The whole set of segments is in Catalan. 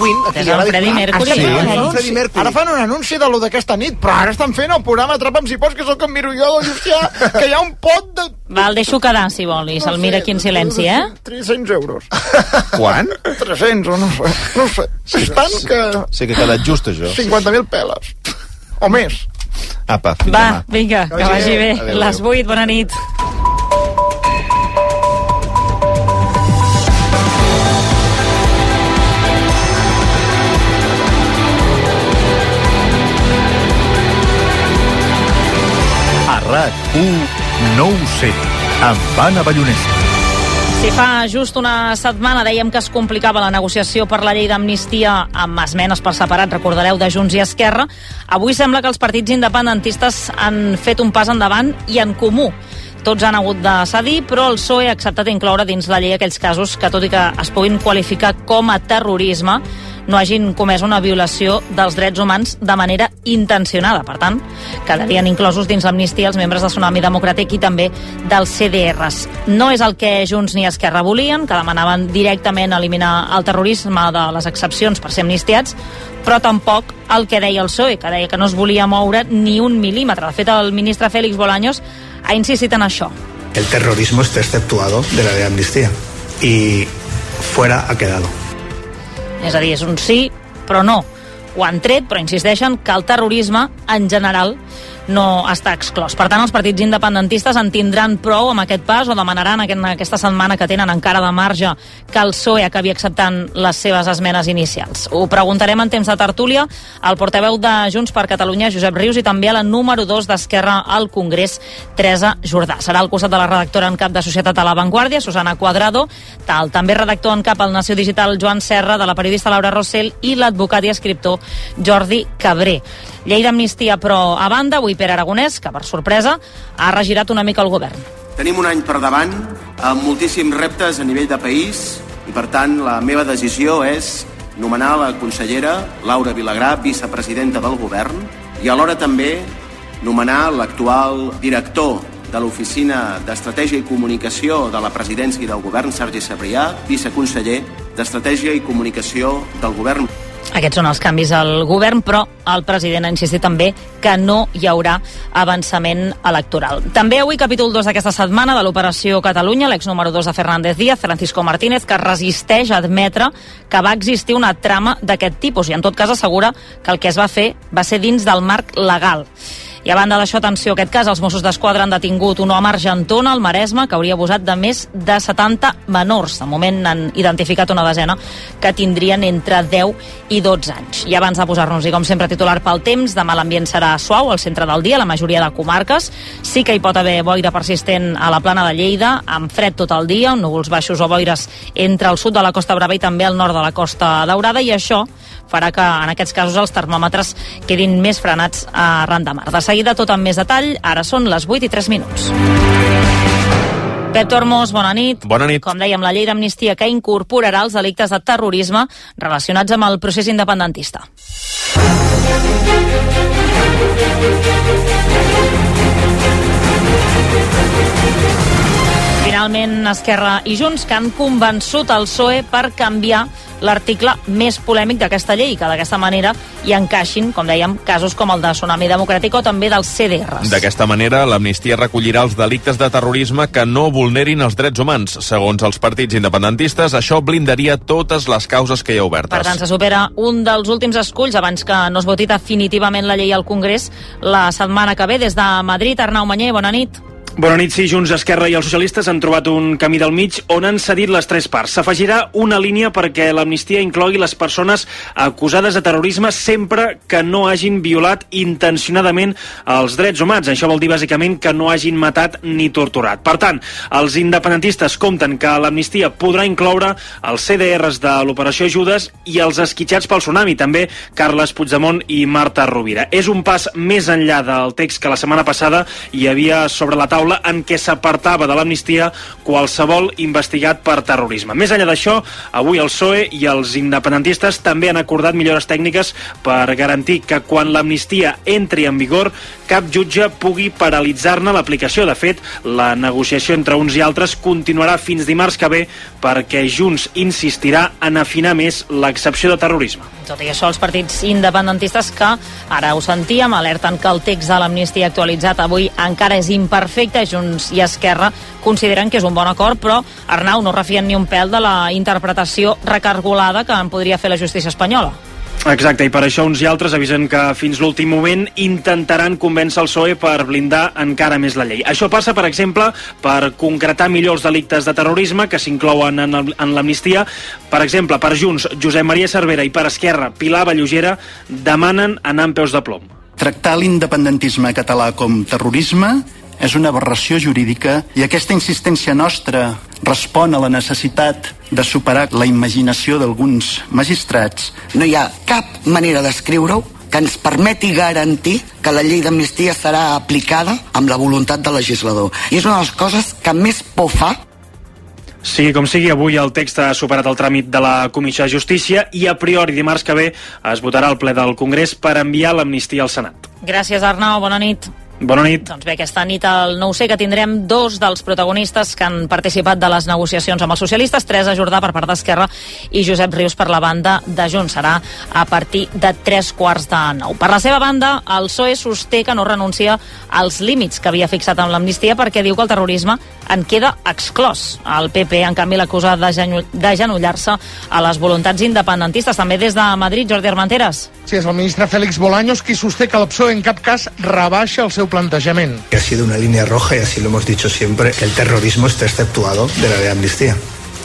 Queen. És el Freddie Mercury. Ara fan un anunci de lo d'aquesta nit, però ara estan fent el programa Atrapa'm si pots, que és el que em miro jo, Llucià, que hi ha un pot de... Va, el deixo quedar, si vol, i se'l mira aquí en silenci, 300 euros. Quan? 300, o no sé. És tant que... Sí que ha quedat just, això. 50.000 peles. O més. Apa, fins Va, demà. vinga, que vagi bé. Adéu, Les 8, bona nit. A RAC1 no ho sé, amb Anna Ballonesta. Si fa just una setmana dèiem que es complicava la negociació per la llei d'amnistia amb esmenes per separat, recordareu, de Junts i Esquerra, avui sembla que els partits independentistes han fet un pas endavant i en comú. Tots han hagut de cedir, però el PSOE ha acceptat incloure dins la llei aquells casos que, tot i que es puguin qualificar com a terrorisme, no hagin comès una violació dels drets humans de manera intencionada. Per tant, quedarien inclosos dins l'amnistia els membres de Tsunami Democràtic i també dels CDRs. No és el que Junts ni Esquerra volien, que demanaven directament eliminar el terrorisme de les excepcions per ser amnistiats, però tampoc el que deia el PSOE, que deia que no es volia moure ni un mil·límetre. De fet, el ministre Félix Bolaños ha insistit en això. El terrorismo está exceptuado de la ley de amnistía y fuera ha quedado. És a dir, és un sí, però no. Ho han tret, però insisteixen que el terrorisme, en general, no està exclòs. Per tant, els partits independentistes en tindran prou amb aquest pas o demanaran aquesta setmana que tenen encara de marge que el PSOE acabi acceptant les seves esmenes inicials. Ho preguntarem en temps de tertúlia al portaveu de Junts per Catalunya, Josep Rius, i també a la número 2 d'Esquerra al Congrés, Teresa Jordà. Serà al costat de la redactora en cap de Societat a La Vanguardia, Susana Cuadrado, també redactor en cap al Nació Digital, Joan Serra, de la periodista Laura Rossell i l'advocat i escriptor Jordi Cabré. Llei d'amnistia, però a banda, avui Pere Aragonès, que per sorpresa ha regirat una mica el govern. Tenim un any per davant amb moltíssims reptes a nivell de país i, per tant, la meva decisió és nomenar la consellera Laura Vilagrà, vicepresidenta del govern, i alhora també nomenar l'actual director de l'Oficina d'Estratègia i Comunicació de la Presidència i del Govern, Sergi Sabrià, viceconseller d'Estratègia i Comunicació del Govern. Aquests són els canvis al govern, però el president ha insistit també que no hi haurà avançament electoral. També avui capítol 2 d'aquesta setmana de l'Operació Catalunya, l'ex número 2 de Fernández Díaz, Francisco Martínez, que resisteix a admetre que va existir una trama d'aquest tipus i en tot cas assegura que el que es va fer va ser dins del marc legal. I a banda d'això, atenció, aquest cas, els Mossos d'Esquadra han detingut un home a Argentona, al Maresme, que hauria abusat de més de 70 menors. De moment han identificat una desena que tindrien entre 10 i 12 anys. I abans de posar-nos, i com sempre, titular pel temps, demà l'ambient serà suau al centre del dia, a la majoria de comarques. Sí que hi pot haver boira persistent a la plana de Lleida, amb fred tot el dia, núvols baixos o boires entre el sud de la Costa Brava i també el nord de la Costa Daurada, i això farà que en aquests casos els termòmetres quedin més frenats arran de mar. De seguida tot amb més detall, ara són les 8 i 3 minuts. Pep Tormos, bona nit. Bona nit. Com dèiem, la llei d'amnistia que incorporarà els delictes de terrorisme relacionats amb el procés independentista. Finalment, Esquerra i Junts, que han convençut el PSOE per canviar l'article més polèmic d'aquesta llei, que d'aquesta manera hi encaixin, com dèiem, casos com el de Tsunami Democràtic o també dels CDRs. D'aquesta manera, l'amnistia recollirà els delictes de terrorisme que no vulnerin els drets humans. Segons els partits independentistes, això blindaria totes les causes que hi ha obertes. Per tant, se supera un dels últims esculls abans que no es voti definitivament la llei al Congrés la setmana que ve. Des de Madrid, Arnau Manyer, bona nit. Bona nit. Sí, Junts, Esquerra i els socialistes han trobat un camí del mig on han cedit les tres parts. S'afegirà una línia perquè l'amnistia inclogui les persones acusades de terrorisme sempre que no hagin violat intencionadament els drets humans. Això vol dir, bàsicament, que no hagin matat ni torturat. Per tant, els independentistes compten que l'amnistia podrà incloure els CDRs de l'Operació Judes i els esquitxats pel tsunami, també Carles Puigdemont i Marta Rovira. És un pas més enllà del text que la setmana passada hi havia sobre la taula taula en què s'apartava de l'amnistia qualsevol investigat per terrorisme. Més enllà d'això, avui el PSOE i els independentistes també han acordat millores tècniques per garantir que quan l'amnistia entri en vigor cap jutge pugui paralitzar-ne l'aplicació. De fet, la negociació entre uns i altres continuarà fins dimarts que ve perquè Junts insistirà en afinar més l'excepció de terrorisme. Tot i això, els partits independentistes que, ara ho sentíem, alerten que el text de l'amnistia actualitzat avui encara és imperfecte. Junts i Esquerra consideren que és un bon acord, però, Arnau, no refien ni un pèl de la interpretació recargolada que en podria fer la justícia espanyola. Exacte, i per això uns i altres avisen que fins l'últim moment intentaran convèncer el PSOE per blindar encara més la llei. Això passa, per exemple, per concretar millor els delictes de terrorisme que s'inclouen en l'amnistia. Per exemple, per Junts, Josep Maria Cervera, i per Esquerra, Pilar Vallugera, demanen anar amb peus de plom. Tractar l'independentisme català com terrorisme és una aberració jurídica i aquesta insistència nostra respon a la necessitat de superar la imaginació d'alguns magistrats. No hi ha cap manera d'escriure-ho que ens permeti garantir que la llei d'amnistia serà aplicada amb la voluntat del legislador. I és una de les coses que més por fa. Sigui com sigui, avui el text ha superat el tràmit de la Comissió de Justícia i a priori dimarts que ve es votarà al ple del Congrés per enviar l'amnistia al Senat. Gràcies, Arnau. Bona nit. Bona nit. Doncs bé, aquesta nit al 9C que tindrem dos dels protagonistes que han participat de les negociacions amb els socialistes, Teresa Jordà per part d'Esquerra i Josep Rius per la banda de Junts. Serà a partir de 8:45. Per la seva banda, el PSOE sosté que no renuncia als límits que havia fixat amb l'amnistia perquè diu que el terrorisme en queda exclòs. El PP, en canvi, l'acusa d'agenollar-se a les voluntats independentistes. També des de Madrid, Jordi Armenteres. Sí, és el ministre Félix Bolaños qui sosté que el PSOE en cap cas rebaixa el seu plantejament. Ha sido una línea roja y así lo hemos dicho siempre, el terrorismo está exceptuado de la ley de amnistía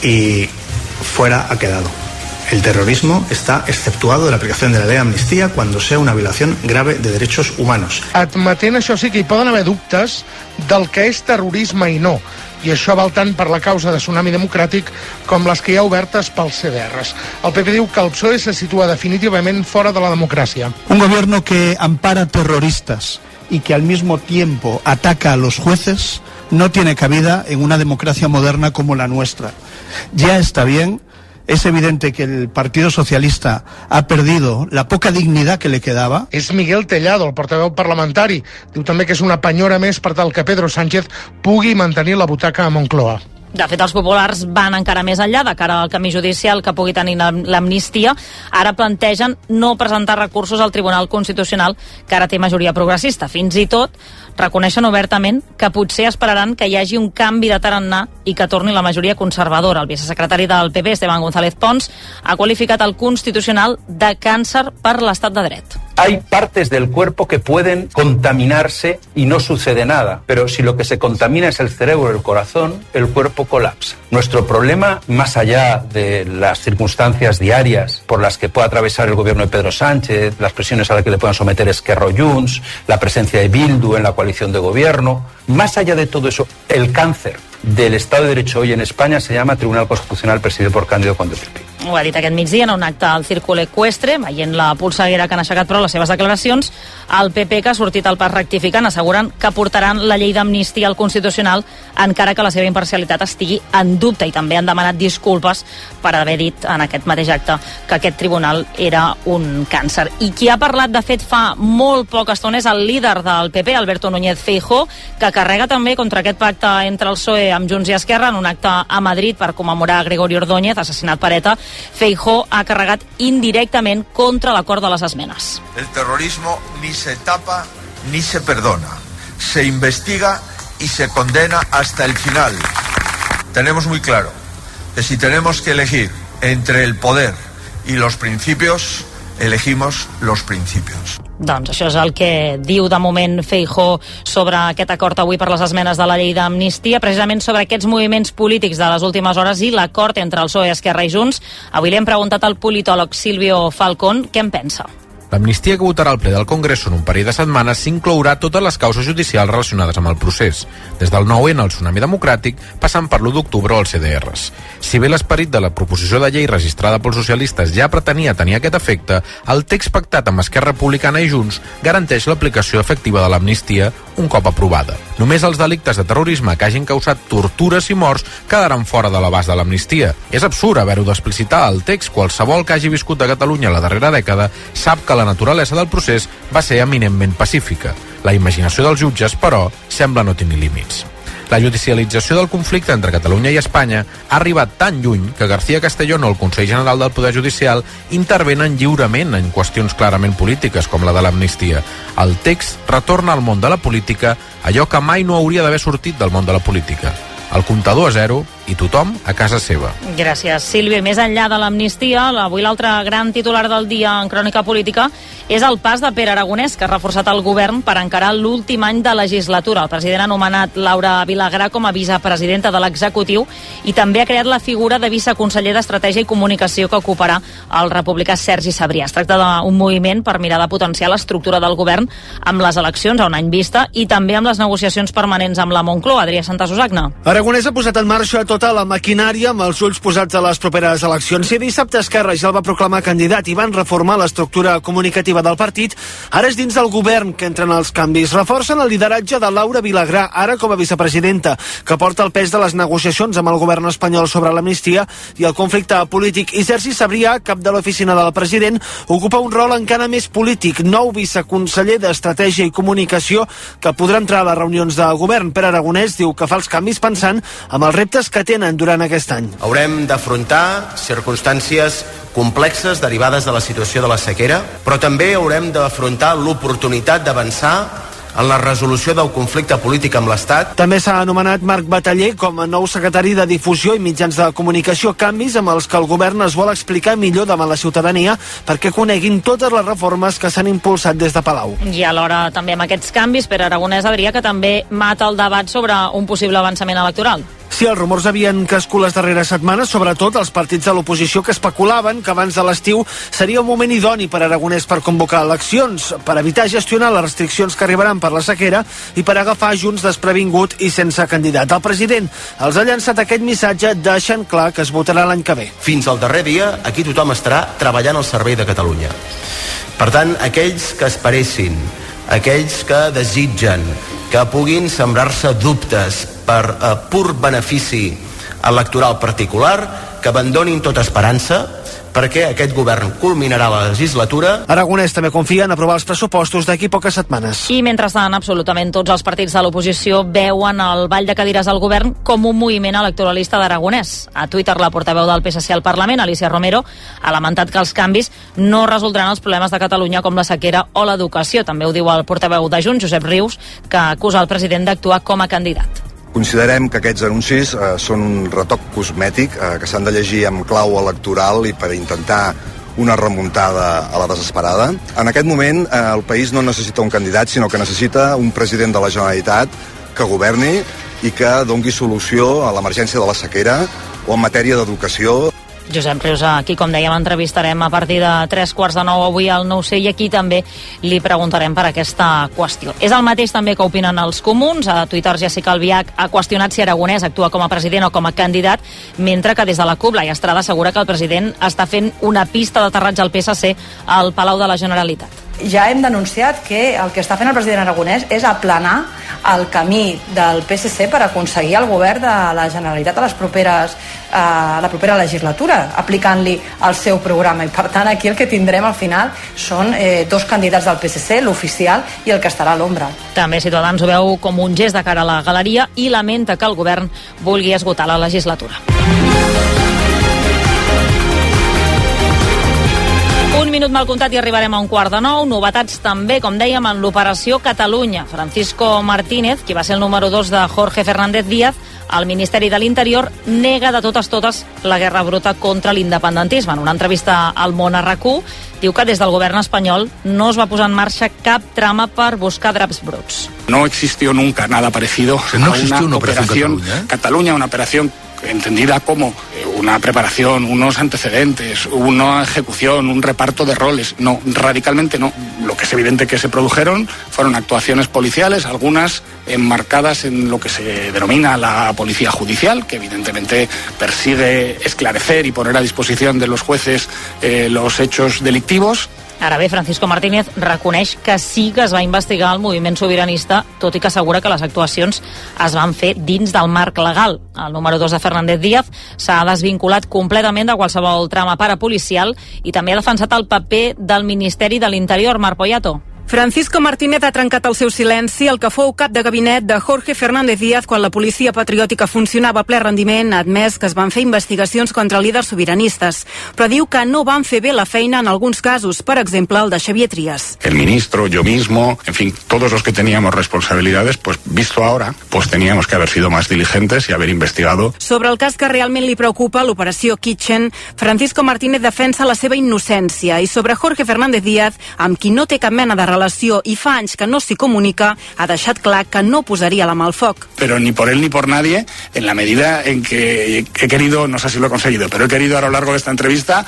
y fuera ha quedado. El terrorismo está exceptuado de la aplicación de la ley de amnistía cuando sea una violación grave de derechos humanos. Admetent això sí que hi poden haver dubtes del que és terrorisme i no. I això val tant per la causa de Tsunami Democràtic com les que hi ha obertes pels CDRs. El PP diu que el PSOE se situa definitivament fora de la democràcia. Un gobierno que ampara terroristas y que al mismo tiempo ataca a los jueces no tiene cabida en una democracia moderna como la nuestra. Ya está bien. Es evidente que el Partido Socialista ha perdido la poca dignidad que le quedaba. És Miguel Tellado, el portaveu parlamentari. Diu també que és una penyora més per tal que Pedro Sánchez pugui mantenir la butaca a Moncloa. De fet, els populars van encara més enllà de cara al camí judicial que pugui tenir l'amnistia. Ara plantegen no presentar recursos al Tribunal Constitucional, que ara té majoria progressista. Fins i tot reconeixen obertament que potser esperaran que hi hagi un canvi de tarannà i que torni la majoria conservadora. El vicesecretari del PP, Esteban González Pons, ha qualificat el Constitucional de càncer per l'estat de dret. Hay partes del cuerpo que pueden contaminarse y no sucede nada, pero si lo que se contamina es el cerebro o el corazón, el cuerpo colapsa. Nuestro problema, más allá de las circunstancias diarias por las que pueda atravesar el gobierno de Pedro Sánchez, las presiones a las que le puedan someter Esquerra o Junts, la presencia de Bildu en la coalición de gobierno, más allá de todo eso, el cáncer del Estado de Derecho hoy en España se llama Tribunal Constitucional presidido por Cándido Conde Pipí. Ho ha dit aquest migdia en un acte al Círculo Ecuestre, veient la polseguera que han aixecat però les seves declaracions. El PP, que ha sortit al pas rectificant, asseguren que portaran la llei d'amnistia al Constitucional encara que la seva imparcialitat estigui en dubte, i també han demanat disculpes per haver dit en aquest mateix acte que aquest tribunal era un càncer. I qui ha parlat, de fet, fa molt poca estona és el líder del PP, Alberto Núñez Feijóo, que carrega també contra aquest pacte entre el PSOE amb Junts i Esquerra en un acte a Madrid per commemorar Gregorio Ordóñez, assassinat per ETA. Feijóo ha carregat indirectament contra l'acord de les esmenes. El terrorismo ni se tapa ni se perdona. Se investiga y se condena hasta el final. Tenemos muy claro que si tenemos que elegir entre el poder y los principios, elegimos los principios. Doncs això és el que diu de moment Feijóo sobre aquest acord avui per les esmenes de la llei d'amnistia, precisament sobre aquests moviments polítics de les últimes hores i l'acord entre el PSOE, Esquerra i Junts. Avui li hem preguntat al politòleg Silvio Falcón què en pensa. L'amnistia que votarà el ple del Congreso en un parell de setmanes s'inclourà totes les causes judicials relacionades amb el procés, des del 9-N al tsunami democràtic, passant per l'1 d'octubre o els CDRs. Si bé l'esperit de la proposició de llei registrada pels socialistes ja pretenia tenir aquest efecte, el text pactat amb Esquerra Republicana i Junts garanteix l'aplicació efectiva de l'amnistia un cop aprovada. Només els delictes de terrorisme que hagin causat tortures i morts quedaran fora de l'abast de l'amnistia. És absurd haver-ho d'explicitar al text. Qualsevol que hagi viscut a Catalunya la darrera dècada sap que la naturalesa del procés va ser eminentment pacífica. La imaginació dels jutges, però, sembla no tenir límits. La judicialització del conflicte entre Catalunya i Espanya ha arribat tan lluny que García Castellón o el Consell General del Poder Judicial intervenen lliurement en qüestions clarament polítiques, com la de l'amnistia. El text retorna al món de la política allò que mai no hauria d'haver sortit del món de la política. El comptador a zero i tothom a casa seva. Gràcies, Sílvia. Més enllà de l'amnistia, avui l'altre gran titular del dia en crònica política és el pas de Pere Aragonès, que ha reforçat el govern per encarar l'últim any de legislatura. El president ha nomenat Laura Vilagrà com a vicepresidenta de l'executiu i també ha creat la figura de viceconseller d'Estratègia i Comunicació que ocuparà el republicà Sergi Sabrià. Es tracta d'un moviment per mirar de potenciar l'estructura del govern amb les eleccions a un any vista i també amb les negociacions permanents amb la Moncloa. Adrià Santasusagna. Aragonès ha posat en marxa tota la maquinària amb els ulls posats a les properes eleccions. Si dissabte Esquerra ja el va proclamar candidat i van reformar l'estructura comunicativa del partit, ara és dins del govern que entren els canvis. Reforcen el lideratge de Laura Vilagrà, ara com a vicepresidenta, que porta el pes de les negociacions amb el govern espanyol sobre l'amnistia i el conflicte polític. I Sergi Sabrià, cap de l'oficina del president, ocupa un rol encara més polític, nou viceconseller d'Estratègia i Comunicació, que podrà entrar a les reunions de govern. Pere Aragonès diu que fa els canvis pensant amb els reptes que tenen durant aquest any. Haurem d'afrontar circumstàncies complexes derivades de la situació de la sequera, però també haurem d'afrontar l'oportunitat d'avançar en la resolució del conflicte polític amb l'Estat. També s'ha anomenat Marc Bataller com a nou secretari de Difusió i Mitjans de Comunicació, canvis amb els que el govern es vol explicar millor davant la ciutadania perquè coneguin totes les reformes que s'han impulsat des de Palau. I alhora també amb aquests canvis, Pere Aragonès, Adrià, que també mata el debat sobre un possible avançament electoral. Sí, els rumors havien crescut les darreres setmanes, sobretot els partits de l'oposició que especulaven que abans de l'estiu seria un moment idoni per Aragonès per convocar eleccions, per evitar gestionar les restriccions que arribaran per la sequera i per agafar Junts desprevingut i sense candidat. El president els ha llançat aquest missatge deixant clar que es votarà l'any que ve. Fins al darrer dia, aquí tothom estarà treballant al servei de Catalunya. Per tant, aquells que esperessin, aquells que desitgen que puguin sembrar-se dubtes per pur benefici electoral particular, que abandonin tota esperança, perquè aquest govern culminarà la legislatura. Aragonès també confia en aprovar els pressupostos d'aquí poques setmanes. I mentrestant, absolutament tots els partits de l'oposició veuen el ball de cadires del govern com un moviment electoralista d'Aragonès. A Twitter, la portaveu del PSC al Parlament, Alicia Romero, ha lamentat que els canvis no resoldran els problemes de Catalunya com la sequera o l'educació. També ho diu el portaveu de Junts, Josep Rius, que acusa el president d'actuar com a candidat. Considerem que aquests anuncis són un retoc cosmètic que s'han de llegir amb clau electoral i per intentar una remuntada a la desesperada. En aquest moment el país no necessita un candidat, sinó que necessita un president de la Generalitat que governi i que dongui solució a l'emergència de la sequera o en matèria d'educació. Josep Rius, aquí, com dèiem, entrevistarem a partir de 3:45 avui al 9C i aquí també li preguntarem per aquesta qüestió. És el mateix també que opinen els comuns. A Twitter, Jessica Albiach ha qüestionat si Aragonès actua com a president o com a candidat, mentre que des de la CUP, Laia Estrada assegura que el president està fent una pista d'aterratge al PSC al Palau de la Generalitat. Ja hem denunciat que el que està fent el president Aragonès és aplanar el camí del PSC per aconseguir el govern de la Generalitat a la propera legislatura, aplicant-li el seu programa. I per tant aquí el que tindrem al final són dos candidats del PSC, l'oficial i el que estarà a l'ombra. També Ciutadans ho veu com un gest de cara a la galeria i lamenta que el govern vulgui esgotar la legislatura. Un minut mal comptat i arribarem a 8:45. Novetats també, com dèiem, en l'Operació Catalunya. Francisco Martínez, qui va ser el número 2 de Jorge Fernández Díaz, al Ministeri de l'Interior, nega de totes la guerra bruta contra l'independentisme. En una entrevista al Món a RAC1, diu que des del govern espanyol no es va posar en marxa cap trama per buscar draps bruts. No existió nunca nada parecido a una operación Cataluña, una operación entendida como una preparación, unos antecedentes, una ejecución, un reparto de roles. No, radicalmente no. Lo que es evidente que se produjeron fueron actuaciones policiales, algunas enmarcadas en lo que se denomina la policía judicial, que evidentemente persigue esclarecer y poner a disposición de los jueces los hechos delictivos. Ara bé, Francisco Martínez reconeix que sí que es va investigar el moviment sobiranista, tot i que assegura que les actuacions es van fer dins del marc legal. El número 2 de Fernández Díaz s'ha desvinculat completament de qualsevol trama parapolicial i també ha defensat el paper del Ministeri de l'Interior. Marc Poyato. Francisco Martínez ha trencat el seu silenci, el que fou cap de gabinet de Jorge Fernández Díaz quan la policia patriòtica funcionava a ple rendiment, ha admès que es van fer investigacions contra líders sobiranistes, però diu que no van fer bé la feina en alguns casos, per exemple el de Xavier Trias. El ministro, yo mismo, en fin, todos los que teníamos responsabilidades, pues visto ahora, pues teníamos que haber sido más diligentes y haber investigado. Sobre el cas que realment li preocupa, l'operació Kitchen, Francisco Martínez defensa la seva innocència i sobre Jorge Fernández Díaz, amb qui no té cap mena de relació i fa anys que no s'hi comunica, ha deixat clar que no posaria la mà al foc. Pero ni por él ni por nadie, en la medida en que he querido, no sé si lo he conseguido, pero he querido a lo largo de esta entrevista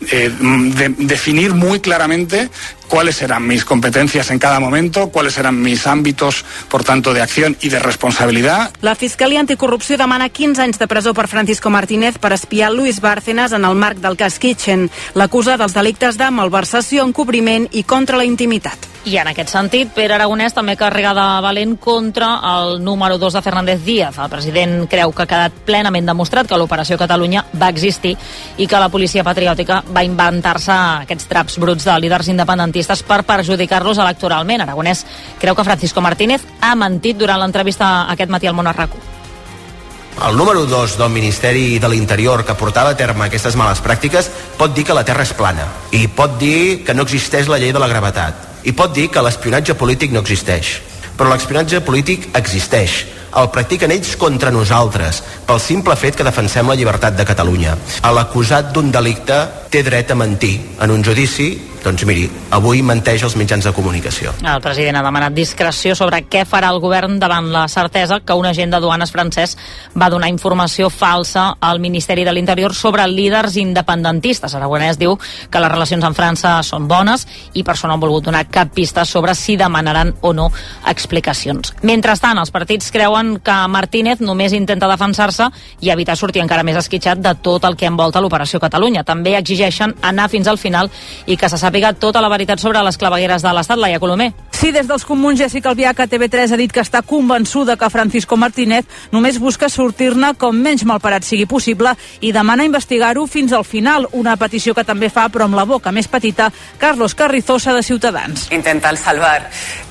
definir muy claramente cuáles eran mis competencias en cada momento, cuáles eran mis ámbitos, por tanto, de acción y de responsabilidad. La Fiscalia Anticorrupció demana 15 anys de presó per Francisco Martínez per espiar Luis Bárcenas en el marc del cas Kitchen. L'acusa dels delictes de malversació, encobriment i contra la intimitat. I en aquest sentit, Pere Aragonès també carrega de valent contra el número 2 de Fernández Díaz. El president creu que ha quedat plenament demostrat que l'Operació Catalunya va existir i que la policia patriòtica va inventar-se aquests traps bruts de líders independentistes per perjudicar-los electoralment. Aragonès creu que Francisco Martínez ha mentit durant l'entrevista aquest matí al Món a RAC1. El número 2 del Ministeri de l'Interior que portava a terme aquestes males pràctiques pot dir que la Terra és plana i pot dir que no existeix la llei de la gravetat i pot dir que l'espionatge polític no existeix. Però l'espionatge polític existeix. El practiquen ells contra nosaltres, pel simple fet que defensem la llibertat de Catalunya. L'acusat d'un delicte té dret a mentir en un judici. Doncs miri, avui menteix als mitjans de comunicació. El president ha demanat discreció sobre què farà el govern davant la certesa que un agent de duanes francès va donar informació falsa al Ministeri de l'Interior sobre líders independentistes. Aragonès diu que les relacions amb França són bones i per això no han volgut donar cap pista sobre si demanaran o no explicacions. Mentrestant, els partits creuen que Martínez només intenta defensar-se i evitar sortir encara més esquitxat de tot el que envolta l'Operació Catalunya. També exigeixen anar fins al final i que se sàpiga tota la veritat sobre les clavegueres de l'Estat. Laia Colomer. Sí, des dels Comuns, Jessica Albiach a TV3 ha dit que està convençuda que Francisco Martínez només busca sortir-ne com menys malparat sigui possible i demana investigar-ho fins al final, una petició que també fa, però amb la boca més petita, Carlos Carrizosa de Ciutadans. Intentar salvar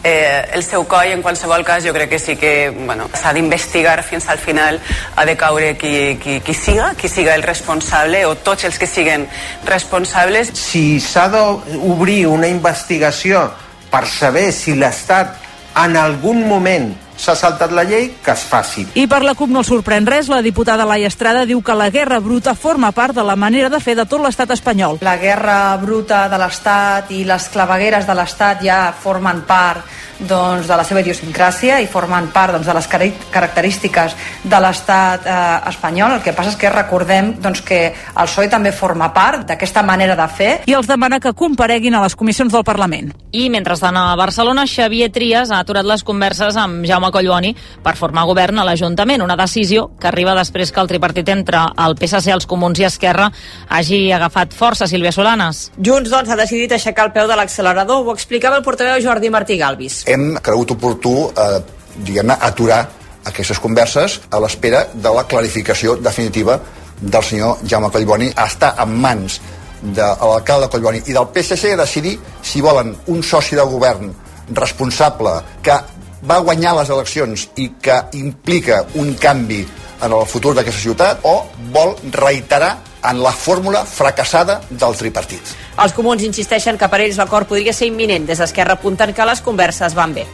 el seu coll, en qualsevol cas, jo crec que sí que s'ha d'investigar fins al final, ha de caure qui siga el responsable o tots els que siguen responsables. Si s'ha d'obrir una investigació per saber si l'Estat en algun moment s'ha saltat la llei, que es faci. I per la CUP no el sorprèn res. La diputada Laia Estrada diu que la guerra bruta forma part de la manera de fer de tot l'estat espanyol. La guerra bruta de l'estat i les clavegueres de l'estat ja formen part de la seva idiosincràsia i formen part de les característiques de l'estat espanyol. El que passa és que recordem que el PSOE també forma part d'aquesta manera de fer. I els demana que compareguin a les comissions del Parlament. I mentrestant a Barcelona, Xavier Trias ha aturat les converses amb Jaume Collboni per formar govern a l'Ajuntament, una decisió que arriba després que el tripartit entre el PSC, els Comuns i Esquerra hagi agafat força. Sílvia Solanes. Junts, ha decidit aixecar el peu de l'accelerador. Ho explicava el portaveu Jordi Martí Galvis. Hem cregut oportú aturar aquestes converses a l'espera de la clarificació definitiva del senyor Jaume Collboni. Està en mans de l'alcalde Collboni i del PSC decidir si volen un soci de govern responsable que va guanyar les eleccions i que implica un canvi en el futur d'aquesta ciutat o vol reiterar en la fórmula fracassada del tripartit. Els Comuns insisteixen que per ells l'acord podria ser imminent. Des d'Esquerra apunten que les converses van bé.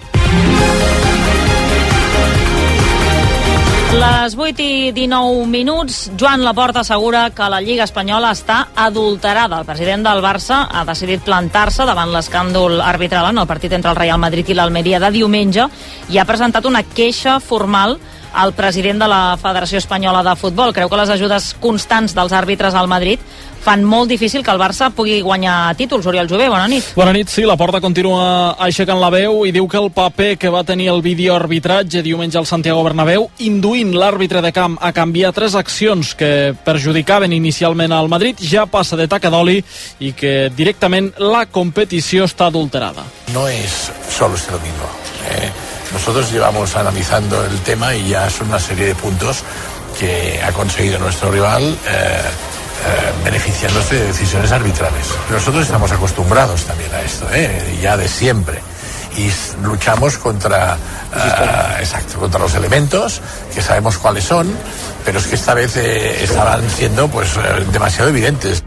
Les 8:19. Joan Laporta assegura que la Lliga Espanyola està adulterada. El president del Barça ha decidit plantar-se davant l'escàndol arbitral en el partit entre el Real Madrid i l'Almeria de diumenge i ha presentat una queixa formal el president de la Federació Espanyola de Futbol. Creu que les ajudes constants dels àrbitres al Madrid fan molt difícil que el Barça pugui guanyar títols. Oriol Jové, bona nit. Bona nit, sí, la Porta continua aixecant la veu i diu que el paper que va tenir el videoarbitratge diumenge al Santiago Bernabéu, induint l'àrbitre de camp a canviar 3 accions que perjudicaven inicialment al Madrid, ja passa de taca d'oli i que directament la competició està adulterada. No es solo lo mismo. Nosotros llevamos analizando el tema y ya son una serie de puntos que ha conseguido nuestro rival beneficiándose de decisiones arbitrales. Nosotros estamos acostumbrados también a esto, ya de siempre. Y luchamos contra los elementos, que sabemos cuáles son, pero es que esta vez estaban siendo demasiado evidentes.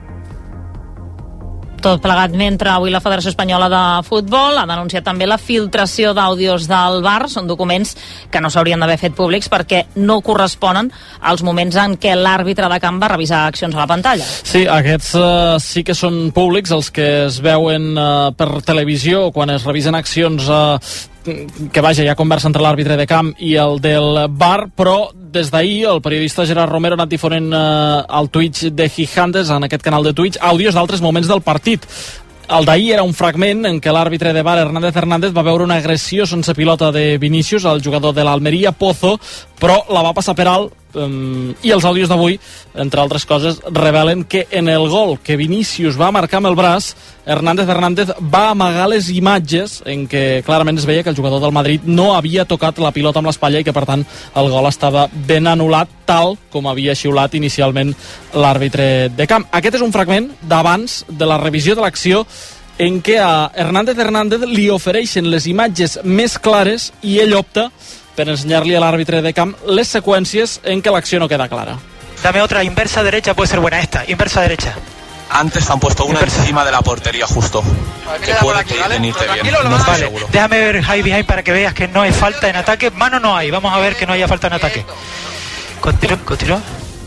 Tot plegat mentre avui la Federació Espanyola de Futbol ha denunciat també la filtració d'àudios del VAR. Són documents que no s'haurien d'haver fet públics perquè no corresponen als moments en què l'àrbitre de camp va revisar accions a la pantalla. Sí, aquests sí que són públics, els que es veuen per televisió quan es revisen accions que vaja, hi ha conversa entre l'àrbitre de camp i el del VAR, però des d'ahir el periodista Gerard Romero ha anat difonent al Twitch de Gigantes, en aquest canal de Twitch, àudios d'altres moments del partit. El d'ahir era un fragment en què l'àrbitre de VAR, Hernández va veure una agressió sense pilota de Vinícius, el jugador de l'Almeria, Pozo, però la va passar per alt, i els àudios d'avui, entre altres coses, revelen que en el gol que Vinícius va marcar amb el braç, Hernández va amagar les imatges en què clarament es veia que el jugador del Madrid no havia tocat la pilota amb l'espatlla i que per tant el gol estava ben anul·lat, tal com havia xiulat inicialment l'àrbitre de camp. Aquest és un fragment d'abans de la revisió de l'acció en què a Hernández li ofereixen les imatges més clares i ell opta per ensenyar-li a l'àrbitre de camp les seqüències en què l'acció no queda clara. Dame otra, inversa derecha, puede ser buena esta, inversa derecha. Antes han puesto una encima de la portería justo, que puede venirte bien, no estoy seguro. Déjame ver high behind para que veas que no hay falta en ataque, mano no hay, vamos a ver que no haya falta en ataque. Continúa.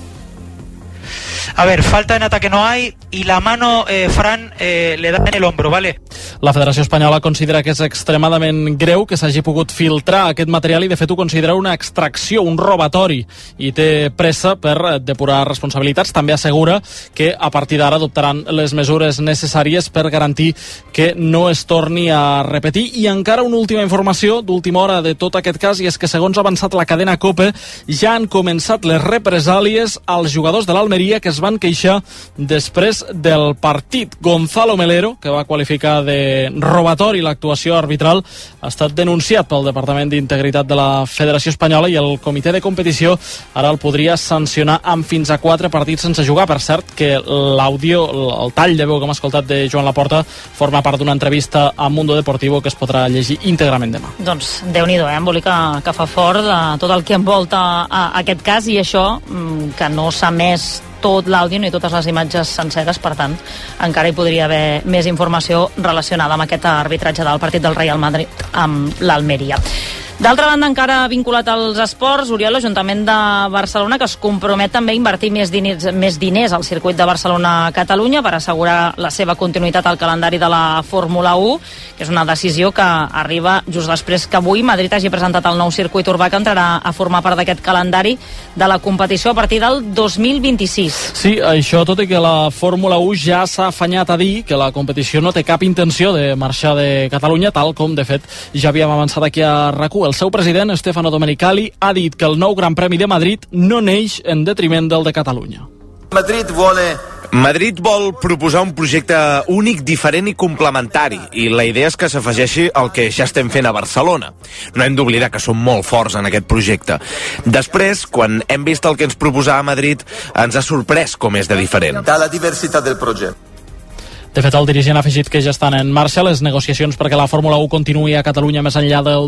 A ver, falta en ataque no hay y la mano, Fran, le da en el hombro, ¿vale? La Federació Espanyola considera que és extremadament greu que s'hagi pogut filtrar aquest material i de fet ho considera una extracció, un robatori, i té pressa per depurar responsabilitats. També assegura que a partir d'ara adoptaran les mesures necessàries per garantir que no es torni a repetir. I encara una última informació d'última hora de tot aquest cas, i és que segons ha avançat la cadena COPE ja han començat les represàlies als jugadors de l'Almeria que es van queixar després del partit. Gonzalo Melero, que va qualificar de robatori l'actuació arbitral, ha estat denunciat pel Departament d'Integritat de la Federació Espanyola i el comitè de competició ara el podria sancionar amb fins a 4 partits sense jugar. Per cert, que l'àudio, el tall de veu que hem escoltat de Joan Laporta forma part d'una entrevista a Mundo Deportivo que es podrà llegir íntegrament demà. Doncs Déu-n'hi-do, embolic que fa fort de tot el que envolta aquest cas, i això que no s'ha emès tot l'àudio ni totes les imatges senceres, per tant encara hi podria haver més informació relacionada amb aquest arbitratge del partit del Real Madrid amb l'Almeria. D'altra banda, encara vinculat als esports, Oriol, l'Ajuntament de Barcelona, que es compromet també a invertir més diners al circuit de Barcelona-Catalunya per assegurar la seva continuïtat al calendari de la Fórmula 1, que és una decisió que arriba just després que avui Madrid hagi presentat el nou circuit urbà que entrarà a formar part d'aquest calendari de la competició a partir del 2026. Sí, això tot i que la Fórmula 1 ja s'ha afanyat a dir que la competició no té cap intenció de marxar de Catalunya, tal com de fet ja havíem avançat aquí a RAC1. El seu president, Stefano Domenicali, ha dit que el nou Gran Premi de Madrid no neix en detriment del de Catalunya. Madrid vol proposar un projecte únic, diferent i complementari, i la idea és que s'afegeixi el que ja estem fent a Barcelona. No hem d'oblidar que som molt forts en aquest projecte. Després, quan hem vist el que ens proposava Madrid, ens ha sorprès com és de diferent. De la diversitat del projecte. De fet, el dirigent ha afegit que ja estan en marxa les negociacions perquè la Fórmula 1 continuï a Catalunya més enllà del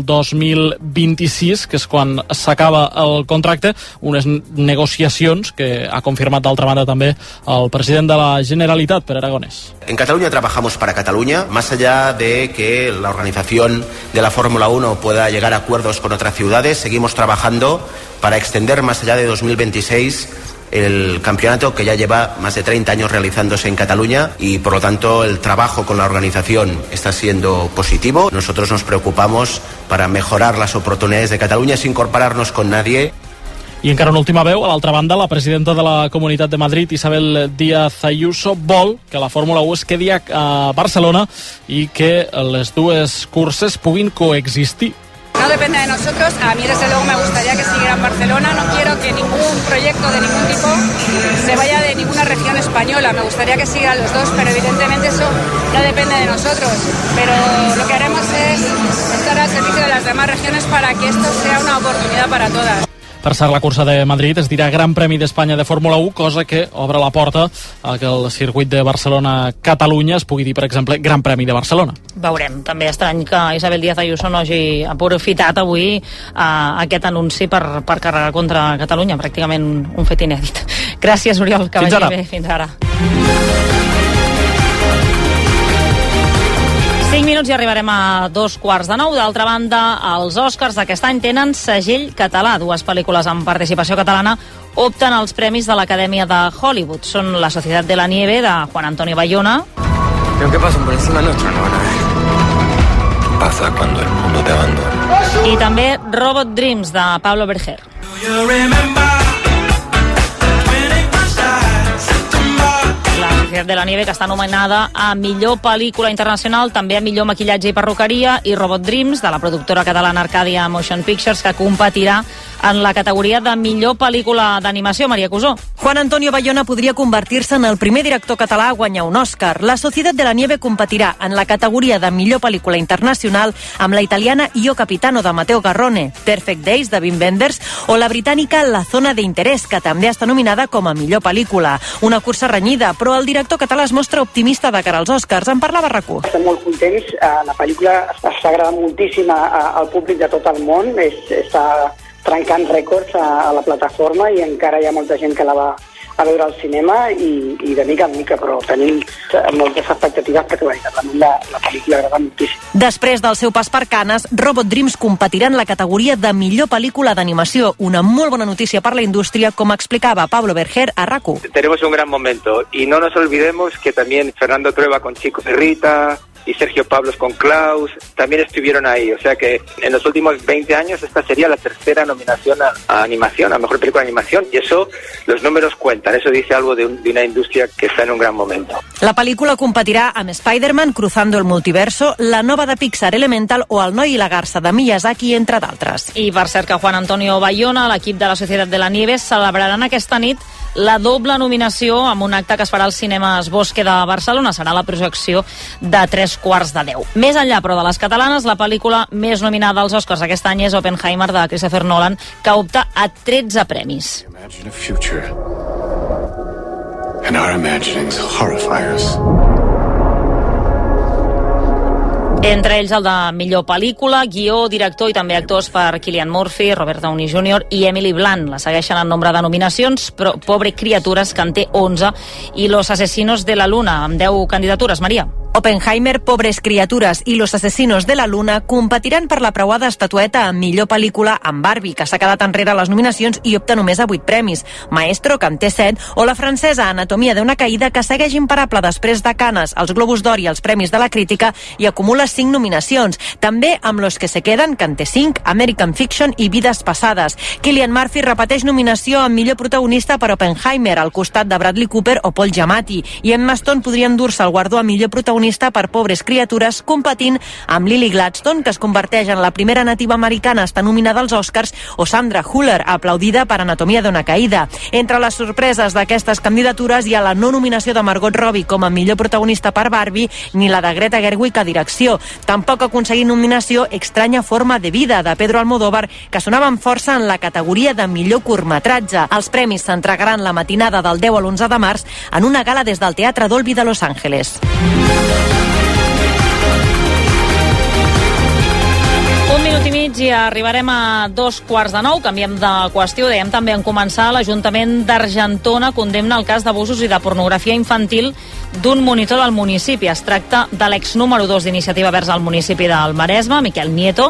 2026, que és quan s'acaba el contracte, unes negociacions que ha confirmat d'altra banda també el president de la Generalitat, Pere Aragonès. En Cataluña trabajamos para Cataluña, más allá de que la organización de la Fórmula 1 pueda llegar a acuerdos con otras ciudades, seguimos trabajando para extender más allá de 2026 el campeonato que ya lleva más de 30 años realizándose en Cataluña y por lo tanto el trabajo con la organización está siendo positivo. Nosotros nos preocupamos para mejorar las oportunidades de Cataluña sin compararnos con nadie. I encara una última veu, a l'altra banda, la presidenta de la Comunitat de Madrid, Isabel Díaz Ayuso, vol que la Fórmula 1 es quedi a Barcelona i que les dues curses puguin coexistir. No depende de nosotros, a mí desde luego me gustaría que siguiera en Barcelona, no quiero que ningún proyecto de ningún tipo se vaya de ninguna región española, me gustaría que sigan los dos, pero evidentemente eso no depende de nosotros, pero lo que haremos es estar al servicio de las demás regiones para que esto sea una oportunidad para todas. Per cert, la cursa de Madrid es dirà Gran Premi d'Espanya de Fórmula 1, cosa que obre la porta a que el circuit de Barcelona-Catalunya es pugui dir, per exemple, Gran Premi de Barcelona. Veurem. També estrany que Isabel Díaz Ayuso no hagi aprofitat avui aquest anunci per carregar contra Catalunya, pràcticament un fet inèdit. Gràcies, Oriol, que vagi bé. Fins ara. 5 minuts i arribarem a 2:15. D'altra banda, els Oscars d'aquest any tenen segell català. Dues pel·lícules amb participació catalana opten als premis de l'Acadèmia de Hollywood. Són La Sociedad de la Nieve, de Juan Antonio Bayona. ¿Y aunque pasen por encima nuestro, no van a ver? Pasa cuando el mundo te abandona. I també Robot Dreams, de Pablo Berger. La Sociedad de la Nieve, que està nominada a millor pel·lícula internacional, també a millor maquillatge i perruqueria, i Robot Dreams, de la productora catalana Arcadia Motion Pictures, que competirà en la categoria de millor pel·lícula d'animació. Maria Cusó. Juan Antonio Bayona podria convertir-se en el primer director català a guanyar un Òscar. La Sociedad de la Nieve competirà en la categoria de millor pel·lícula internacional amb la italiana Io Capitano, de Matteo Garrone, Perfect Days, de Wim Wenders, o la britànica La Zona de Interés, que també està nominada com a millor pel·lícula. Una cursa renyida, però el director català es mostra optimista de cara als Oscars. En parlava RAC1. Estem molt contents. La pel·lícula està agradant moltíssim al públic de tot el món. Està trencant rècords a la plataforma i encara hi ha molta gent que la va a veure al cinema i de mica en mica, però tenim moltes expectatives perquè veritablement la pel·lícula agrada moltíssim. Després del seu pas per Cannes, Robot Dreams competirà en la categoria de millor pel·lícula d'animació. Una molt bona notícia per la indústria, com explicava Pablo Berger a RAC1. Tenemos un gran momento y no nos olvidemos que también Fernando Trueba con Chico y Rita y Sergio Pablos con Klaus también estuvieron ahí, o sea que en los últimos 20 años esta sería la tercera nominación a animación, a mejor película de animación, y eso, los números cuentan, eso dice algo de una industria que está en un gran momento. La pel·lícula competirà amb Spider-Man, Cruzando el Multiverso, la nova de Pixar, Elemental, o El noi i la garça, de Miyazaki, entre d'altres. I per cert que Juan Antonio Bayona, l'equip de la Societat de la Nieve, celebraran aquesta nit la doble nominació amb un acte que es farà als cinemes Bosque de Barcelona. Serà la projecció de 3:15. Més enllà, però, de les catalanes, la pel·lícula més nominada als Oscars aquest any és Oppenheimer, de Christopher Nolan, que opta a 13 premis. Imagine a future, and our imaginings horrify us. Entre ells el de millor pel·lícula, guió, director i també actors per Cillian Murphy, Robert Downey Jr. i Emily Blunt. La segueixen en nombre de nominacions, però Pobre Criatures, que en té 11, i Los Asesinos de la Luna, amb 10 candidatures. Maria. Oppenheimer, Pobres Criatures i Los Asesinos de la Luna competiran per la preuada estatueta en millor pel·lícula amb Barbie, que s'ha quedat enrere a les nominacions i opta només a 8 premis, Maestro, que en té 7, o la francesa Anatomia d'una caïda, que segueix imparable després de Cannes, els Globus d'Or i els Premis de la Crítica, i acumula 5 nominacions. També amb Los que se queden, que en té 5, American Fiction i Vides passades. Cillian Murphy repeteix nominació en millor protagonista per Oppenheimer, al costat de Bradley Cooper o Paul Giamatti, i Emma Stone podria endur-se el guardó a millor protagonista per Pobres Criatures, competint amb Lily Gladstone, que es converteix en la primera nativa americana a estar nominada als Oscars, o Sandra Hüller, aplaudida per Anatomia d'una caïda. Entre les sorpreses d'aquestes candidatures hi ha la no nominació de Margot Robbie com a millor protagonista per Barbie, ni la de Greta Gerwig a direcció. Tampoc ha aconseguit nominació Estranya forma de vida, de Pedro Almodóvar, que sonava amb força en la categoria de millor curtmetratge. Els premis s'entregaran la matinada del 10 a l'11 de març en una gala des del Teatre Dolby de Los Angeles. Un minut i mig i arribarem a 8:15. Canviem de qüestió. Dèiem també en començar, l'Ajuntament d'Argentona condemna el cas d'abusos i de pornografia infantil d'un monitor del municipi. Es tracta de l'ex número 2 d'Iniciativa Verds al municipi del Maresme, Miquel Nieto,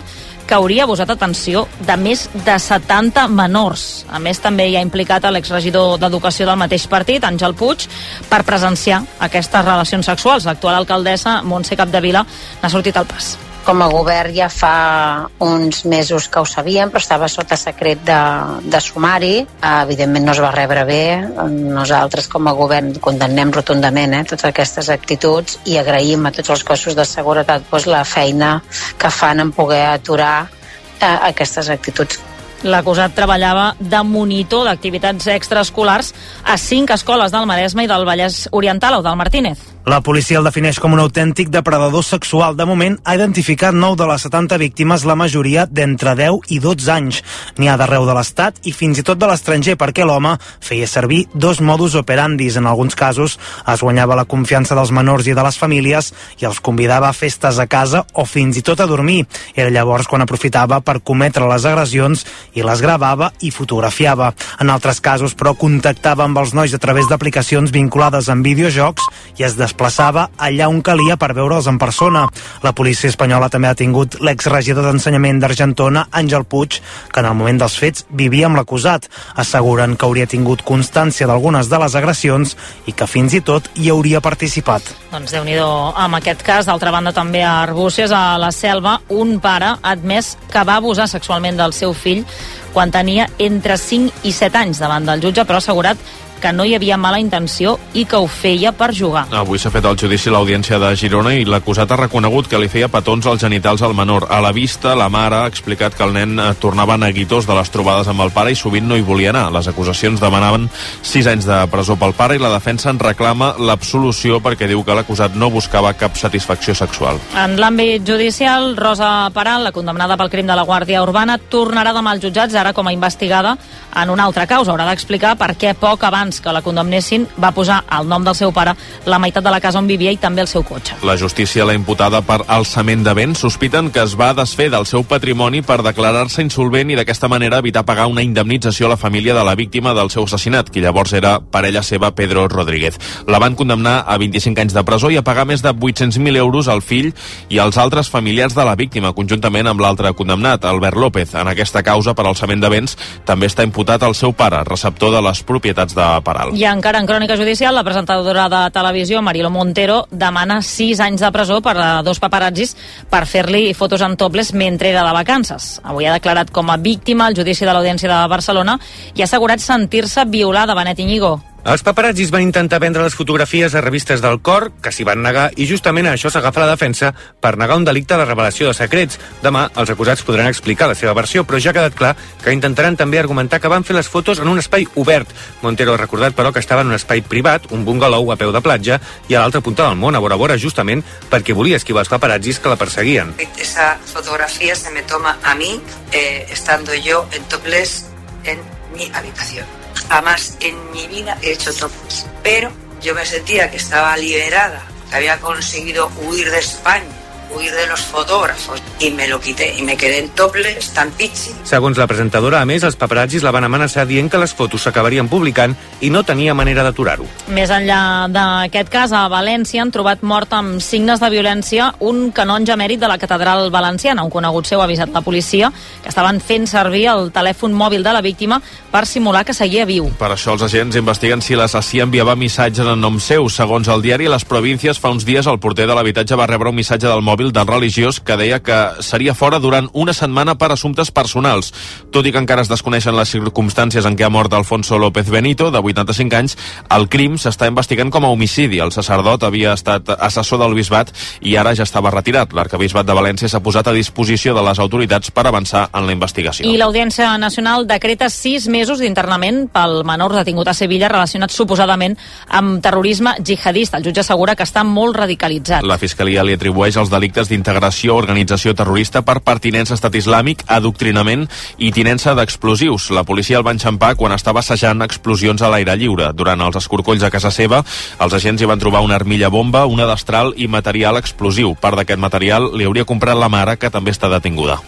que hauria abusat, atenció, de més de 70 menors. A més, també hi ha implicat l'exregidor d'Educació del mateix partit, Àngel Puig, per presenciar aquestes relacions sexuals. L'actual alcaldessa, Montse Capdevila, n'ha sortit al pas. Com a govern ja fa uns mesos que ho sabíem, però estava sota secret de sumari. Evidentment no es va rebre bé. Nosaltres com a govern condemnem rotundament totes aquestes actituds i agraïm a tots els cossos de seguretat la feina que fan en poder aturar aquestes actituds. L'acusat treballava de monitor d'activitats extraescolars a 5 escoles del Maresme i del Vallès Oriental, o del Martínez. La policia el defineix com un autèntic depredador sexual. De moment ha identificat 9 de les 70 víctimes, la majoria d'entre 10 i 12 anys. N'hi ha d'arreu de l'Estat i fins i tot de l'estranger, perquè l'home feia servir 2 modus operandis. En alguns casos es guanyava la confiança dels menors i de les famílies i els convidava a festes a casa o fins i tot a dormir. Era llavors quan aprofitava per cometre les agressions i les gravava i fotografiava. En altres casos, però, contactava amb els nois a través d'aplicacions vinculades amb videojocs i es desplaçava allà on calia per veure'ls en persona. La policia espanyola també ha tingut l'exregidor d'Ensenyament d'Argentona, Àngel Puig, que en el moment dels fets vivia amb l'acusat. Asseguren que hauria tingut constància d'algunes de les agressions i que fins i tot hi hauria participat. Doncs Déu-n'hi-do amb aquest cas. D'altra banda, també a Arbúcies, a la Selva, un pare ha admès que va abusar sexualment del seu fill quan tenia entre 5 i 7 anys davant del jutge, però ha assegurat que no hi havia mala intenció i que ho feia per jugar. Avui s'ha fet el judici a l'Audiència de Girona i l'acusat ha reconegut que li feia petons als genitals al menor. A la vista, la mare ha explicat que el nen tornava neguitós de les trobades amb el pare i sovint no hi volia anar. Les acusacions demanaven 6 anys de presó pel pare i la defensa en reclama l'absolució perquè diu que l'acusat no buscava cap satisfacció sexual. En l'àmbit judicial, Rosa Peral, la condemnada pel crim de la Guàrdia Urbana, tornarà demà als jutjats, ara com a investigada en una altra causa. Haurà d'explicar per què poc abans que la condemnessin va posar al nom del seu pare la meitat de la casa on vivia i també el seu cotxe. La justícia l'ha imputada per alçament de béns. Sospiten que es va desfer del seu patrimoni per declarar-se insolvent i d'aquesta manera evitar pagar una indemnització a la família de la víctima del seu assassinat, qui llavors era parella seva, Pedro Rodríguez. La van condemnar a 25 anys de presó i a pagar més de 800.000 euros al fill i als altres familiars de la víctima, conjuntament amb l'altre condemnat, Albert López. En aquesta causa per alçament de béns també està imputat el seu pare, receptor de les propietats de Peral. I encara en crònica judicial, la presentadora de televisió, Mariló Montero, demana 6 anys de presó per a 2 paparazzis per fer-li fotos en topless mentre era de vacances. Avui ha declarat com a víctima al judici de l'Audiència de Barcelona i ha assegurat sentir-se violada. Benet Iñigo. Els paparazzis van intentar vendre les fotografies a revistes del Cor, que s'hi van negar, i justament a això s'agafa la defensa per negar un delicte de revelació de secrets. Demà els acusats podran explicar la seva versió, però ja ha quedat clar que intentaran també argumentar que van fer les fotos en un espai obert. Montero ha recordat, però, que estava en un espai privat, un bungalow a peu de platja, i a l'altra punta del món, a Bora Bora, justament perquè volia esquivar els paparazzis que la perseguien. Esa fotografía se me toma a mí, estando yo en topless en mi habitación. Jamás en mi vida he hecho topless, pero yo me sentía que estaba liberada, que había conseguido huir de España, huir de los fotógrafos, i me lo quité, i me quedé en topless, tan pitxi. Segons la presentadora, a més, els paparazzis la van amenaçar dient que les fotos s'acabarien publicant i no tenia manera d'aturar-ho. Més enllà d'aquest cas, a València han trobat mort amb signes de violència un canonge emèrit de la catedral valenciana. Un conegut seu ha avisat la policia que estaven fent servir el telèfon mòbil de la víctima per simular que seguia viu. Per això els agents investiguen si l'assassí enviava missatges en nom seu. Segons el diari Les Províncies, fa uns dies el porter de l'habitatge va rebre un missatge del mòbil del religiós que deia que seria fora durant una setmana per assumptes personals. Tot i que encara es desconeixen les circumstàncies en què ha mort Alfonso López Benito, de 85 anys, el crim s'està investigant com a homicidi. El sacerdot havia estat assessor del bisbat i ara ja estava retirat. L'arcabisbat de València s'ha posat a disposició de les autoritats per avançar en la investigació. I l'Audiència Nacional decreta 6 mesos d'internament pel menor detingut a Sevilla relacionat suposadament amb terrorisme jihadista. El jutge assegura que està molt radicalitzat. La Fiscalia li atribueix els delictes d'integració o organització terrorista per pertinença a estat islàmic, adoctrinament i tinença d'explosius. La policia el va enxampar quan estava assajant explosions a l'aire lliure. Durant els escorcolls a casa seva, els agents hi van trobar una armilla bomba, una destral i material explosiu. Part d'aquest material li hauria comprat la mare, que també està detinguda.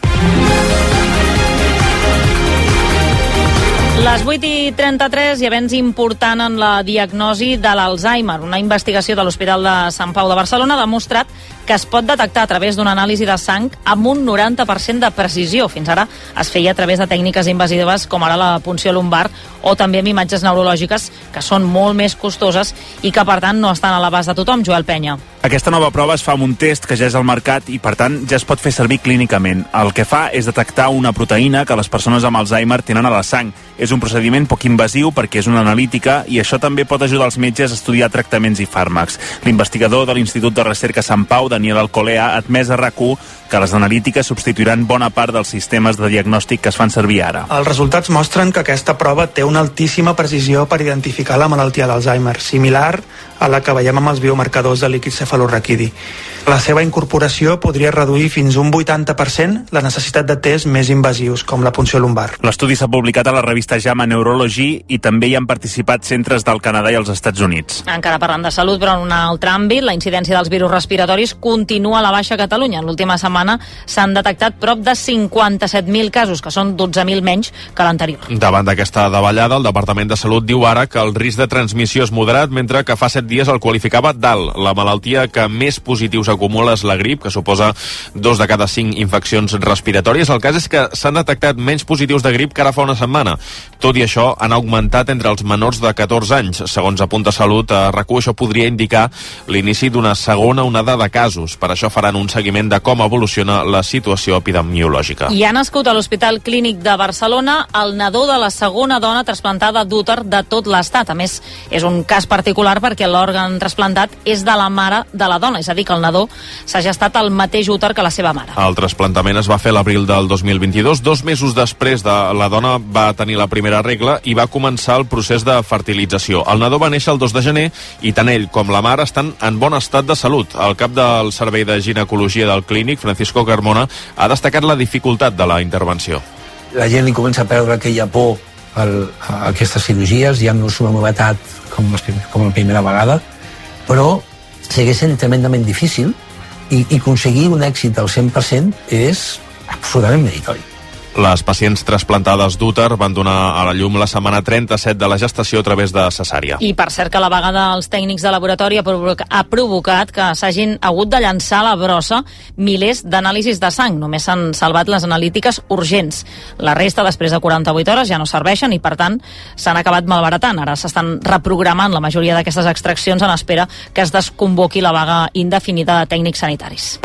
Les 8:33 i avenç important en la diagnosi de l'Alzheimer. Una investigació de l'Hospital de Sant Pau de Barcelona ha demostrat que es pot detectar a través d'una anàlisi de sang amb un 90% de precisió. Fins ara es feia a través de tècniques invasives com ara la punció lumbar o també amb imatges neurològiques que són molt més costoses i que per tant no estan a l'abast de tothom. Joel Penya. Aquesta nova prova es fa amb un test que ja és al mercat i per tant ja es pot fer servir clínicament. El que fa és detectar una proteïna que les persones amb Alzheimer tenen a la sang. És un procediment poc invasiu perquè és una analítica i això també pot ajudar els metges a estudiar tractaments i fàrmacs. L'investigador de l'Institut de Recerca Sant Pau, Daniel Alcolea, ha admès a RAC1 que les analítiques substituiran bona part dels sistemes de diagnòstic que es fan servir ara. Els resultats mostren que aquesta prova té una altíssima precisió per identificar la malaltia d'Alzheimer, similar a la que veiem amb els biomarcadors de líquid cefalorraquidi. La seva incorporació podria reduir fins un 80% la necessitat de tests més invasius, com la punció lumbar. L'estudi s'ha publicat a la revista JAMA Neurology i també hi han participat centres del Canadà i els Estats Units. Encara parlant de salut, però en un altre àmbit, la incidència dels virus respiratoris continua a la baixa a Catalunya. En l'última setmana s'han detectat prop de 57.000 casos, que són 12.000 menys que l'anterior. Davant d'aquesta davallada, el Departament de Salut diu ara que el risc de transmissió és moderat, mentre que fa 7 dies el qualificava d'alt. La malaltia que més positius acumula és la grip, que suposa 2 de cada 5 infeccions respiratòries. El cas és que s'han detectat menys positius de grip que ara fa una setmana. Tot i això, han augmentat entre els menors de 14 anys. Segons apunta Salut, a RAC1 això podria indicar l'inici d'una segona onada de casos. Per això faran un seguiment de com evoluciona la situació epidemiològica. I ha nascut a l'Hospital Clínic de Barcelona el nadó de la segona dona trasplantada d'úter de tot l'Estat. A més, és un cas particular perquè l'òrgan trasplantat és de la mare de la dona, és a dir, que el nadó s'ha gestat al mateix úter que la seva mare. El trasplantament es va fer l'abril del 2022. 2 mesos després la dona va tenir la primera regla i va començar el procés de fertilització. El nadó va néixer el 2 de gener i tant ell com la mare estan en bon estat de salut. El cap del Servei de Ginecologia del Clínic, Francisco Carmona, ha destacat la dificultat de la intervenció. La gent li comença a perdre aquella por a aquestes cirurgies, ja no és una novetat com la primera vegada, però segueix sent tremendament difícil i aconseguir un èxit al 100% és absolutament meritori. Les pacients trasplantades d'úter van donar a la llum la setmana 37 de la gestació a través de cesària. I per cert que la vaga dels tècnics de laboratori ha provocat que s'hagin hagut de llançar a la brossa milers d'anàlisis de sang. Només s'han salvat les analítiques urgents. La resta, després de 48 hores, ja no serveixen i, per tant, s'han acabat malbaratant. Ara s'estan reprogramant la majoria d'aquestes extraccions en espera que es desconvoqui la vaga indefinida de tècnics sanitaris.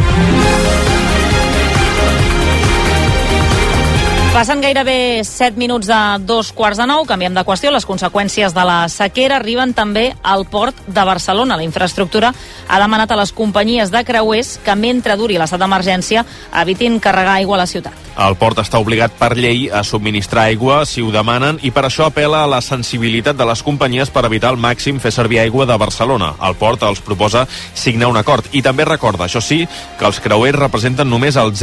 Passen gairebé 7 minuts de 2:15, canviem de qüestió. Les conseqüències de la sequera arriben també al port de Barcelona. La infraestructura ha demanat a les companyies de creuers que mentre duri l'estat d'emergència evitin carregar aigua a la ciutat. El port està obligat per llei a subministrar aigua si ho demanen i per això apela a la sensibilitat de les companyies per evitar al màxim fer servir aigua de Barcelona. El port els proposa signar un acord i també recorda, això sí, que els creuers representen només el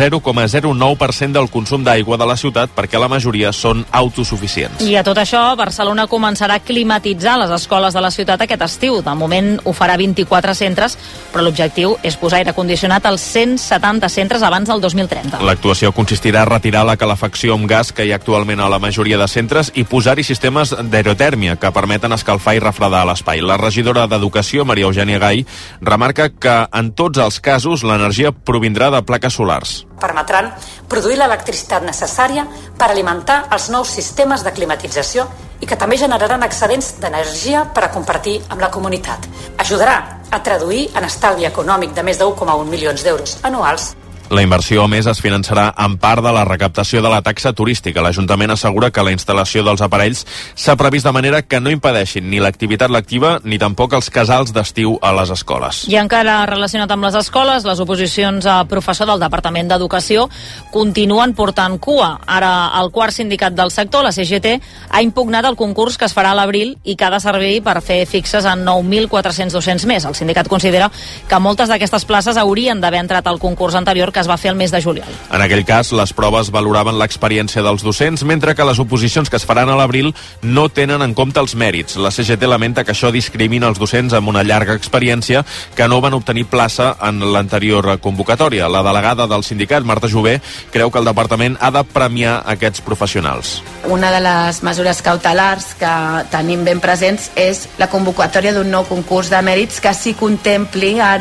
0,09% del consum d'aigua de la ciutat perquè la majoria són autosuficients. I a tot això, Barcelona començarà a climatitzar les escoles de la ciutat aquest estiu. De moment ho farà 24 centres, però l'objectiu és posar aire condicionat als 170 centres abans del 2030. L'actuació consistirà a retirar la calefacció amb gas que hi ha actualment a la majoria de centres i posar-hi sistemes d'aerotèrmia que permeten escalfar i refredar l'espai. La regidora d'Educació, Maria Eugènia Gai, remarca que en tots els casos l'energia provindrà de plaques solars. Permetran produir l'electricitat necessària per alimentar els nous sistemes de climatització i que també generaran excedents d'energia per a compartir amb la comunitat. Ajudarà a traduir en estalvi econòmic de més de 1,1 milions d'euros anuals. La inversió, a més, es finançarà en part de la recaptació de la taxa turística. L'Ajuntament assegura que la instal·lació dels aparells s'ha previst de manera que no impedeixin ni l'activitat lectiva ni tampoc els casals d'estiu a les escoles. I encara relacionat amb les escoles, les oposicions a professor del Departament d'Educació continuen portant cua. Ara el quart sindicat del sector, la CGT, ha impugnat el concurs que es farà a l'abril i que ha de servir per fer fixes en 9.400 docents més. El sindicat considera que moltes d'aquestes places haurien d'haver entrat al concurs anterior que es va fer el mes de juliol. En aquell cas, les proves valoraven l'experiència dels docents, mentre que les oposicions que es faran a l'abril no tenen en compte els mèrits. La CGT lamenta que això discrimina els docents amb una llarga experiència que no van obtenir plaça en l'anterior convocatòria. La delegada del sindicat, Marta Jové, creu que el departament ha de premiar aquests professionals. Una de les mesures cautelars que tenim ben presents és la convocatòria d'un nou concurs de mèrits que s'hi contempli ara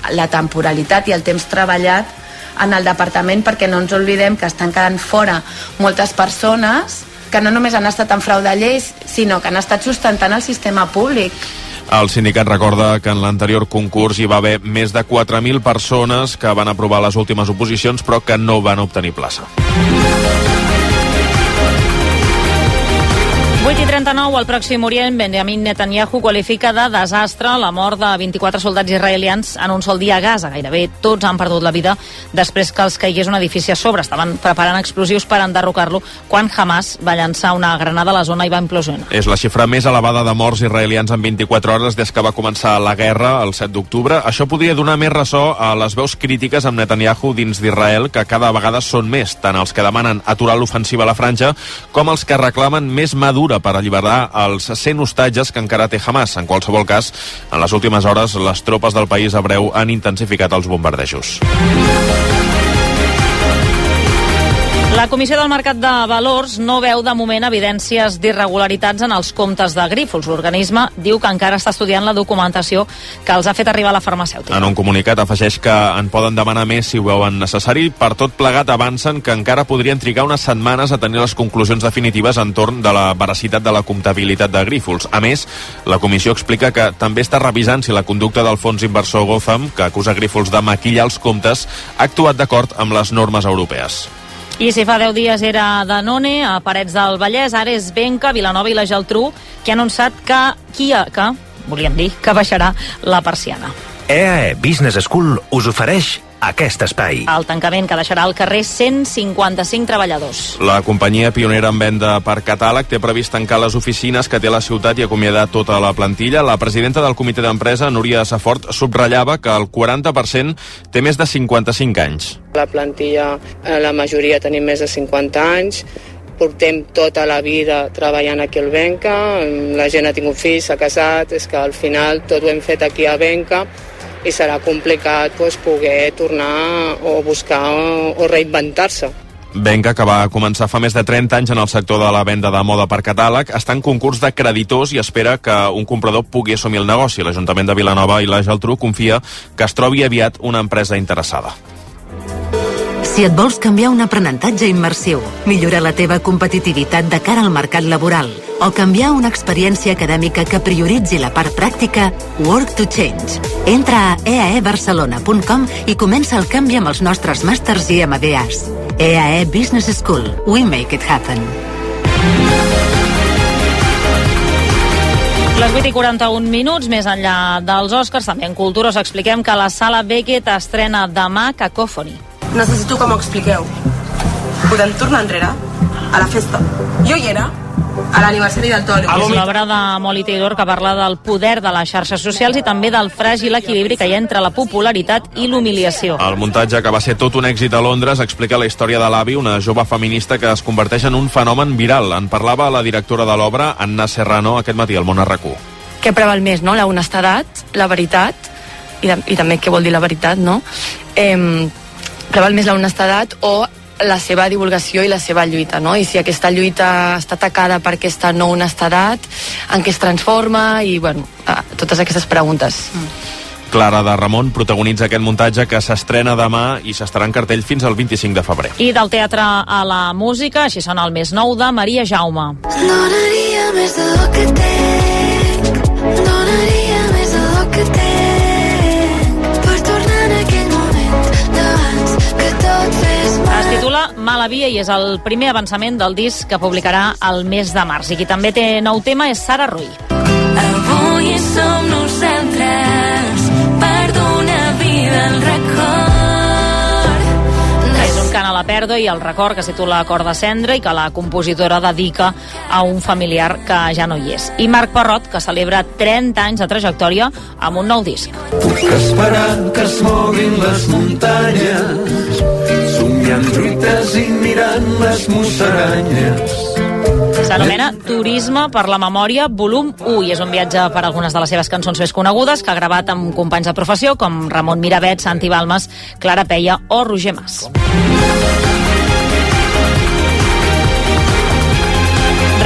la temporalitat i el temps treballat en el departament, perquè no ens oblidem que estan quedant fora moltes persones que no només han estat en frau de lleis, sinó que han estat sustentant el sistema públic. El sindicat recorda que en l'anterior concurs hi va haver més de 4.000 persones que van aprovar les últimes oposicions però que no van obtenir plaça. 8:39, al Pròxim Orient, Benjamin Netanyahu qualifica de desastre la mort de 24 soldats israelians en un sol dia a Gaza. Gairebé tots han perdut la vida després que els caigués un edifici a sobre. Estaven preparant explosius per enderrocar-lo quan Hamas va llançar una granada a la zona i va implosionar. És la xifra més elevada de morts israelians en 24 hores des que va començar la guerra el 7 d'octubre. Això podria donar més ressò a les veus crítiques amb Netanyahu dins d'Israel, que cada vegada són més, tant els que demanen aturar l'ofensiva a la franja com els que reclamen més mà dura per alliberar els 100 hostatges que encara té Hamas. En qualsevol cas, en les últimes hores, les tropes del país hebreu han intensificat els bombardejos. La Comissió del Mercat de Valors no veu de moment evidències d'irregularitats en els comptes de Grífols. L'organisme diu que encara està estudiant la documentació que els ha fet arribar la farmacèutica. En un comunicat afegeix que en poden demanar més si ho veuen necessari. Per tot plegat avancen que encara podrien trigar unes setmanes a tenir les conclusions definitives entorn de la veracitat de la comptabilitat de Grífols. A més, la comissió explica que també està revisant si la conducta del fons inversor Gotham, que acusa Grífols de maquillar els comptes, ha actuat d'acord amb les normes europees. I si fa 10 dies era Danone, a Parets del Vallès, ara és Benca, Vilanova i la Geltrú, que ha anunciat que baixarà la persiana. EAE Business School us ofereix aquest espai. El tancament que deixarà al carrer 155 treballadors. La companyia pionera en venda per catàleg té previst tancar les oficines que té la ciutat i acomiadar tota la plantilla. La presidenta del comitè d'empresa, Núria Safort, subratllava que el 40% té més de 55 anys. La plantilla, la majoria tenim més de 50 anys, portem tota la vida treballant aquí al Benca, la gent ha tingut fills, s'ha casat, és que al final tot ho hem fet aquí a Benca i serà complicat poder tornar o buscar o reinventar-se. Benca, que va començar fa més de 30 anys en el sector de la venda de moda per catàleg, està en concurs de creditors i espera que un comprador pugui assumir el negoci. L'Ajuntament de Vilanova i la Geltrú confia que es trobi aviat una empresa interessada. Si et vols canviar un aprenentatge immersiu, millorar la teva competitivitat de cara al mercat laboral o canviar una experiència acadèmica que prioritzi la part pràctica, Work to Change. Entra a eaebarcelona.com i comença el canvi amb els nostres màsters i MBAs. EAE Business School. We make it happen. Les 8:41, més enllà dels Oscars, també en cultura us expliquem que la Sala Beckett estrena demà Cacophony. Necessito que m'ho expliqueu. Podem tornar enrere? A la festa. Jo hi era, a l'aniversari del Toro. És l'obra de Molly Taylor que parla del poder de les xarxes socials i també del fràgil equilibri que hi ha entre la popularitat i l'humiliació. El muntatge, que va ser tot un èxit a Londres, explica la història de l'Avi, una jove feminista que es converteix en un fenomen viral. En parlava la directora de l'obra, Anna Serrano, aquest matí al Món RQ. Què preval més, no? La honestedat, la veritat, i també què vol dir la veritat, no? Preval més la honestedat o la seva divulgació i la seva lluita, no? I si aquesta lluita està atacada per aquesta no honestedat, en què es transforma i, bueno, totes aquestes preguntes. Clara de Ramon protagonitza aquest muntatge que s'estrena demà i s'estarà en cartell fins al 25 de febrer. I del teatre a la música, així sona el més nou de Maria Jaume. Donaria més del que tenc, donaria més del que tenc, per tornar en aquell moment d'abans que tot fes mal. Es titula Mala Via i és el primer avançament del disc que publicarà el mes de març. I qui també té nou tema és Sara Ruiz. Avui som nosaltres per donar vida al record. És un cant a la pèrdua i el record que es titula Cor de Cendra i que la compositora dedica a un familiar que ja no hi és. I Marc Parrot, que celebra 30 anys de trajectòria amb un nou disc. Puc esperar que es moguin les muntanyes, somiant truites i mirant les musaranyes. S'anomena Turisme per la Memòria, volum 1, i és un viatge per algunes de les seves cançons més conegudes que ha gravat amb companys de professió com Ramon Miravet, Santi Balmes, Clara Peia o Roger Mas.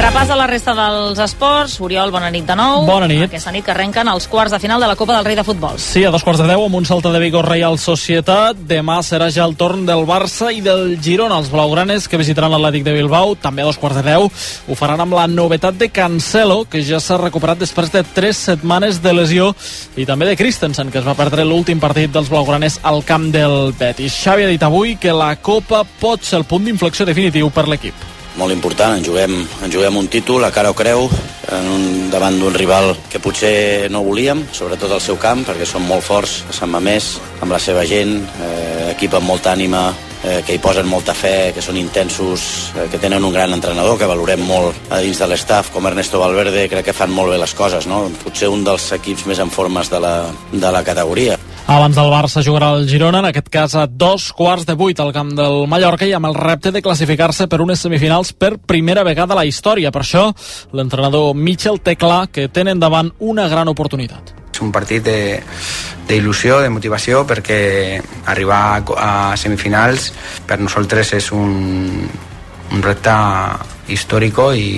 Repàs de la resta dels esports. Oriol, bona nit de nou. Bona nit. Aquesta nit que arrenquen els quarts de final de la Copa del Rei de Futbol. Sí, a 2:15 amb un Celta de Vigo Real Societat. Demà serà ja el torn del Barça i del Girona, els blaugranes que visitaran l'Atlètic de Bilbao. També a 2:10 ho faran amb la novetat de Cancelo, que ja s'ha recuperat després de 3 setmanes de lesió, i també de Christensen, que es va perdre l'últim partit dels blaugranes al camp del Betis. Xavi ha dit avui que la Copa pot ser el punt d'inflexió definitiu per l'equip. Molt important, ens juguem un títol a cara o creu davant d'un rival que potser no volíem, sobretot al seu camp, perquè són molt forts a Sant Mamés, amb la seva gent, equip amb molta ànima, que hi posen molta fe, que són intensos, que tenen un gran entrenador, que valorem molt a dins de l'estaf, com Ernesto Valverde. Crec que fan molt bé les coses, no? Potser un dels equips més en formes de la categoria. Abans del Barça jugarà el Girona, en aquest cas a 7:15 al camp del Mallorca, i amb el repte de classificar-se per unes semifinals per primera vegada a la història. Per això, l'entrenador Michel té clar que tenen davant una gran oportunitat. És un partit d'il·lusió, de motivació, perquè arribar a semifinals per nosaltres és un repte històric,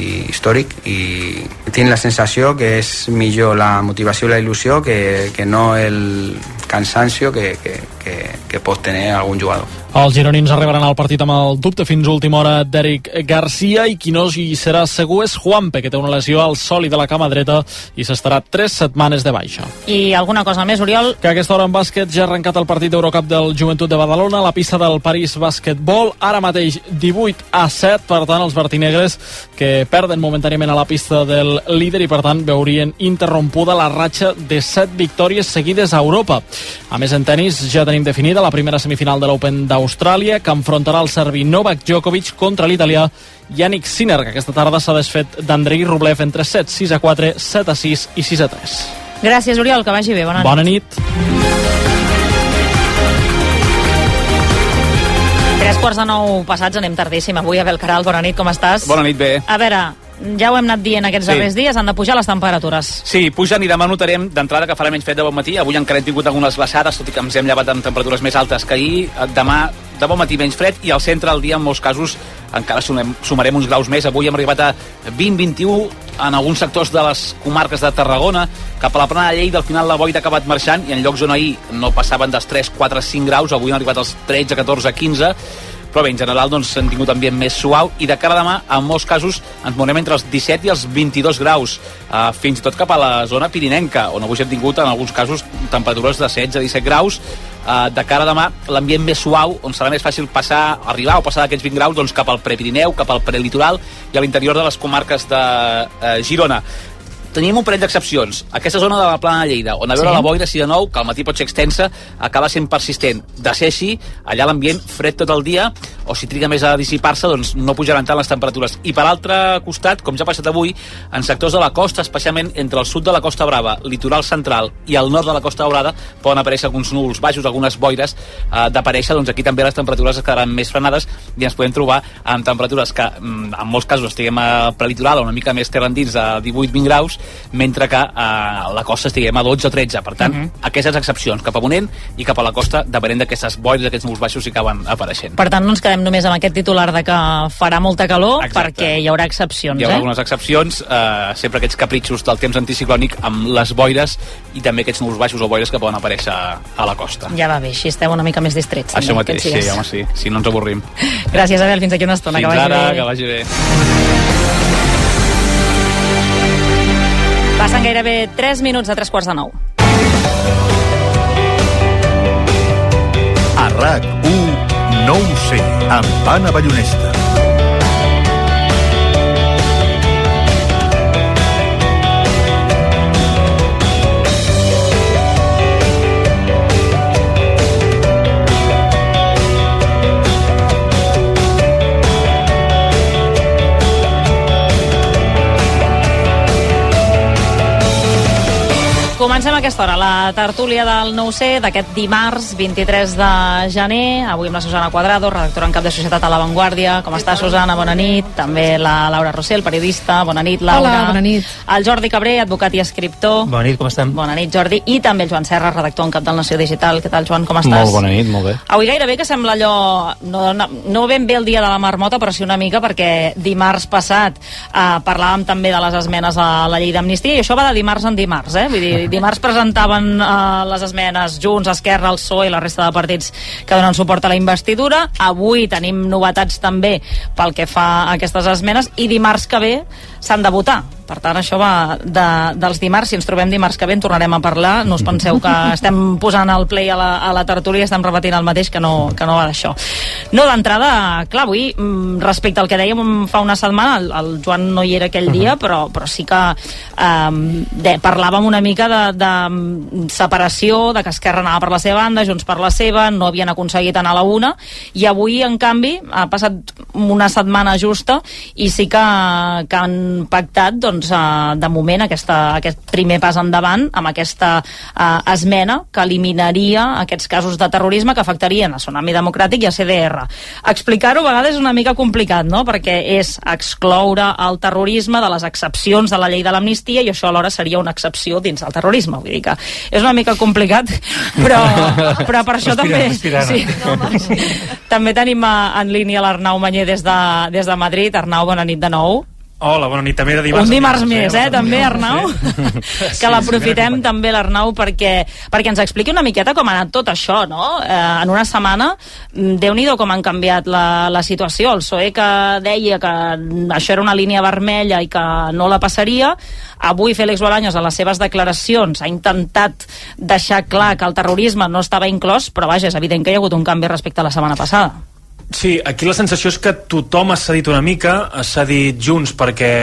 i tinc la sensació que és millor la motivació i la il·lusió que no el cansancio que pot tenir algun jugador. Els gironins arribaran al partit amb el dubte fins a última hora d'Eric Garcia, i qui no hi serà segur és Juanpe, que té una lesió al sòlid de la cama dreta i s'estarà 3 setmanes de baixa. I alguna cosa més, Oriol? Que a aquesta hora en bàsquet ja ha arrencat el partit d'Eurocup del Joventut de Badalona a la pista del París Basquetbol. Ara mateix 18-7, per tant els vertinegres que perden momentàniament a la pista del líder, i per tant veurien interrompuda la ratxa de 7 victòries seguides a Europa. A més, en tenis ja tenim definida la primera semifinal de l'Open d'Austràlia, que enfrontarà el serbi Novak Djokovic contra l'italià Yannick Sinner, que aquesta tarda s'ha desfet d'Andrei Rublev en 3 sets, 6-4, 7-6 i 6-3. Gràcies, Oriol, que vagi bé. Bona nit. 8:45 passats, anem tardíssim avui. Abel Caral, bona nit, com estàs? Bona nit, bé. A veure, ja ho hem anat dient aquests darrers dies, han de pujar les temperatures. Sí, pugen, i demà notarem d'entrada que farà menys fred de bon matí. Avui encara hem tingut algunes glaçades, tot i que ens hem llevat amb temperatures més altes que ahir. Demà de bon matí menys fred, i al centre del dia en molts casos encara sumarem uns graus més. Avui hem arribat a 20-21 en alguns sectors de les comarques de Tarragona. Cap a la plana de Lleida al final la boira ha acabat marxant, i en llocs on ahir no passaven dels 3, 4, 5 graus, avui han arribat als 13, 14, 15. Però bé, en general doncs, hem tingut ambient més suau, i de cara a demà, en molts casos, ens mourem entre els 17 i els 22 graus, fins i tot cap a la zona pirinenca, on avui hem tingut, en alguns casos, temperatures de 16 a 17 graus. De cara a demà, l'ambient més suau, on serà més fàcil arribar d'aquests 20 graus doncs, cap al prepirineu, cap al prelitoral i a l'interior de les comarques de Girona. Tenim un parell d'excepcions. Aquesta zona de la plana de Lleida, on a veure la boira, si de nou, que al matí pot ser extensa, acaba sent persistent. De ser així, allà l'ambient fred tot el dia, o si triga més a dissipar-se, doncs no pujaran tant les temperatures. I per altre costat, com ja ha passat avui, en sectors de la costa, especialment entre el sud de la Costa Brava, litoral central i el nord de la Costa Daurada, poden aparèixer alguns núvols baixos, algunes boires d'aparèixer, doncs aquí també les temperatures es quedaran més frenades, i ens podem trobar amb temperatures que en molts casos estiguem a prelitoral, una mica més terra endins, a 18-20 graus, mentre que a la costa estiguem a 12 o 13. Per tant, aquestes excepcions, cap a ponent i cap a la costa, depenent d'aquestes boires, d'aquests núvols baixos, sí que van apareixent. Per tant, no ens quedem només amb aquest titular de que farà molta calor, perquè hi haurà excepcions. Hi haurà algunes excepcions, sempre aquests capritxos del temps anticiclònic amb les boires i també aquests núvols baixos o boires que poden aparèixer a la costa. Ja va bé, així esteu una mica més distrets. Això mateix, sí, home, sí, si no ens avorrim. Gràcies, Abel, fins aquí una estona. Fins ara, que vagi bé. Passen gairebé 3 minuts de 9:03. A RAC1, no ho sé, amb Anna Ballonesta. Comencem aquesta hora la tertúlia del 9C d'aquest dimarts 23 de gener, avui amb la Susana Cuadrado, redactora en cap de Societat a La Vanguardia. Com està, Susana? Bona nit. També la Laura Rossell, periodista. Bona nit, Laura. Hola, bona nit. El Jordi Cabré, advocat i escriptor. Bona nit, com estem? Bona nit, Jordi. I també el Joan Serra, redactor en cap del Nació Digital. Què tal, Joan? Com estàs? Molt bona nit, molt bé. Avui gairebé que sembla allò, no ben bé el dia de la marmota, però sí una mica, perquè dimarts passat parlàvem també de les esmenes a la llei d'amnistia, i això va de dimarts en dimarts, Vull dir, dimarts presentaven les esmenes Junts, Esquerra, el PSOE i la resta de partits que donen suport a la investidura. Avui tenim novetats també pel que fa a aquestes esmenes, i dimarts que ve s'han de votar. Per tant, això va dels dimarts. Si ens trobem dimarts que ve en tornarem a parlar. No us penseu que estem posant el play a la tertúlia i estem repetint el mateix, que no va d'això. No, d'entrada, clar, avui, respecte al que dèiem fa una setmana, el Joan no hi era aquell dia, però sí que parlàvem una mica de separació, de que Esquerra anava per la seva banda, Junts per la seva, no havien aconseguit anar a la una, i avui, en canvi, ha passat una setmana justa i sí que han pactat, de moment, aquest primer pas endavant amb aquesta esmena que eliminaria aquests casos de terrorisme que afectarien a Tsunami Democràtic i a CDR. Explicar-ho a vegades és una mica complicat, no?, perquè és excloure el terrorisme de les excepcions de la llei de l'amnistia, i això alhora seria una excepció dins del terrorisme. Vull dir que és una mica complicat, però per això també tenim en línia l'Arnau Mañé des de Madrid. Arnau, bona nit de nou. Hola, bona nit, també de dimarts. Un dimarts més, també, Arnau? Que l'aprofitem també, l'Arnau, perquè ens expliqui una miqueta com ha anat tot això, no? En una setmana, Déu-n'hi-do com han canviat la situació. El PSOE, que deia que això era una línia vermella i que no la passaria, avui Félix Bolaños, a les seves declaracions, ha intentat deixar clar que el terrorisme no estava inclòs, però vaja, és evident que hi ha hagut un canvi respecte a la setmana passada. Sí, aquí la sensació és que tothom ha cedit una mica. S'ha dit Junts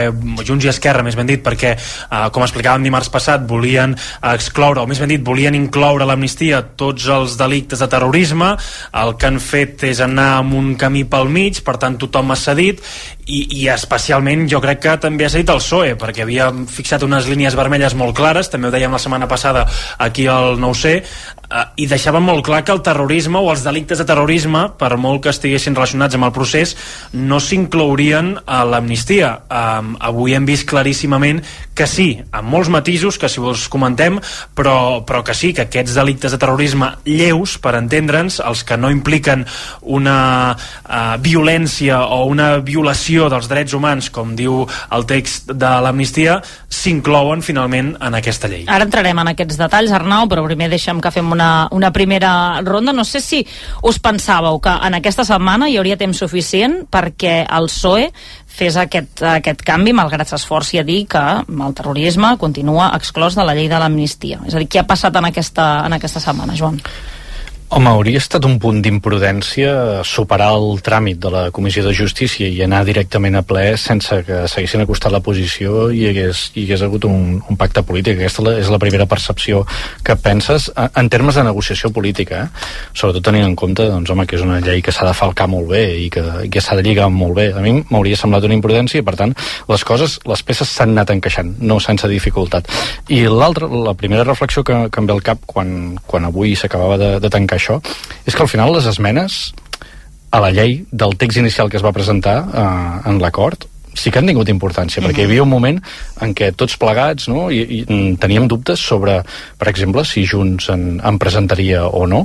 i Esquerra, més ben dit, perquè, com explicàvem dimarts passat, volien excloure, o més ben dit, volien incloure l'amnistia tots els delictes de terrorisme. El que han fet és anar amb un camí pel mig, per tant tothom ha cedit, i especialment jo crec que també ha cedit el PSOE, perquè havia fixat unes línies vermelles molt clares, també ho dèiem la setmana passada aquí al 9C, i deixaven molt clar que el terrorisme o els delictes de terrorisme, per molt que estiguessin relacionats amb el procés, no s'inclourien a l'amnistia. Avui hem vist claríssimament que sí, amb molts matisos, que si vols comentem, però que sí, que aquests delictes de terrorisme lleus, per entendre'ns, els que no impliquen una violència o una violació dels drets humans, com diu el text de l'amnistia, s'inclouen finalment en aquesta llei. Ara entrarem en aquests detalls, Arnau, però primer deixem que fem una primera ronda. No sé si us pensàveu que en aquesta setmana hi hauria temps suficient perquè el PSOE fes aquest canvi, malgrat s'esforci a dir que el terrorisme continua exclòs de la llei de l'amnistia. És a dir, què ha passat en aquesta setmana, Joan? Home, hauria estat un punt d'imprudència superar el tràmit de la Comissió de Justícia i anar directament a ple sense que s'haguessin acostat la posició i hagués hagut un pacte polític. Aquesta és la primera percepció que penses en termes de negociació política, sobretot tenint en compte, doncs, home, que és una llei que s'ha de falcar molt bé i que s'ha de lligar molt bé. A mi m'hauria semblat una imprudència i, per tant, les peces s'han anat encaixant, no sense dificultat. I la primera reflexió que em ve al cap quan avui s'acabava de tancar això, és que al final les esmenes a la llei del text inicial que es va presentar en l'acord sí que han tingut importància, perquè hi havia un moment en què tots plegats, no, i teníem dubtes sobre, per exemple, si Junts en presentaria o no,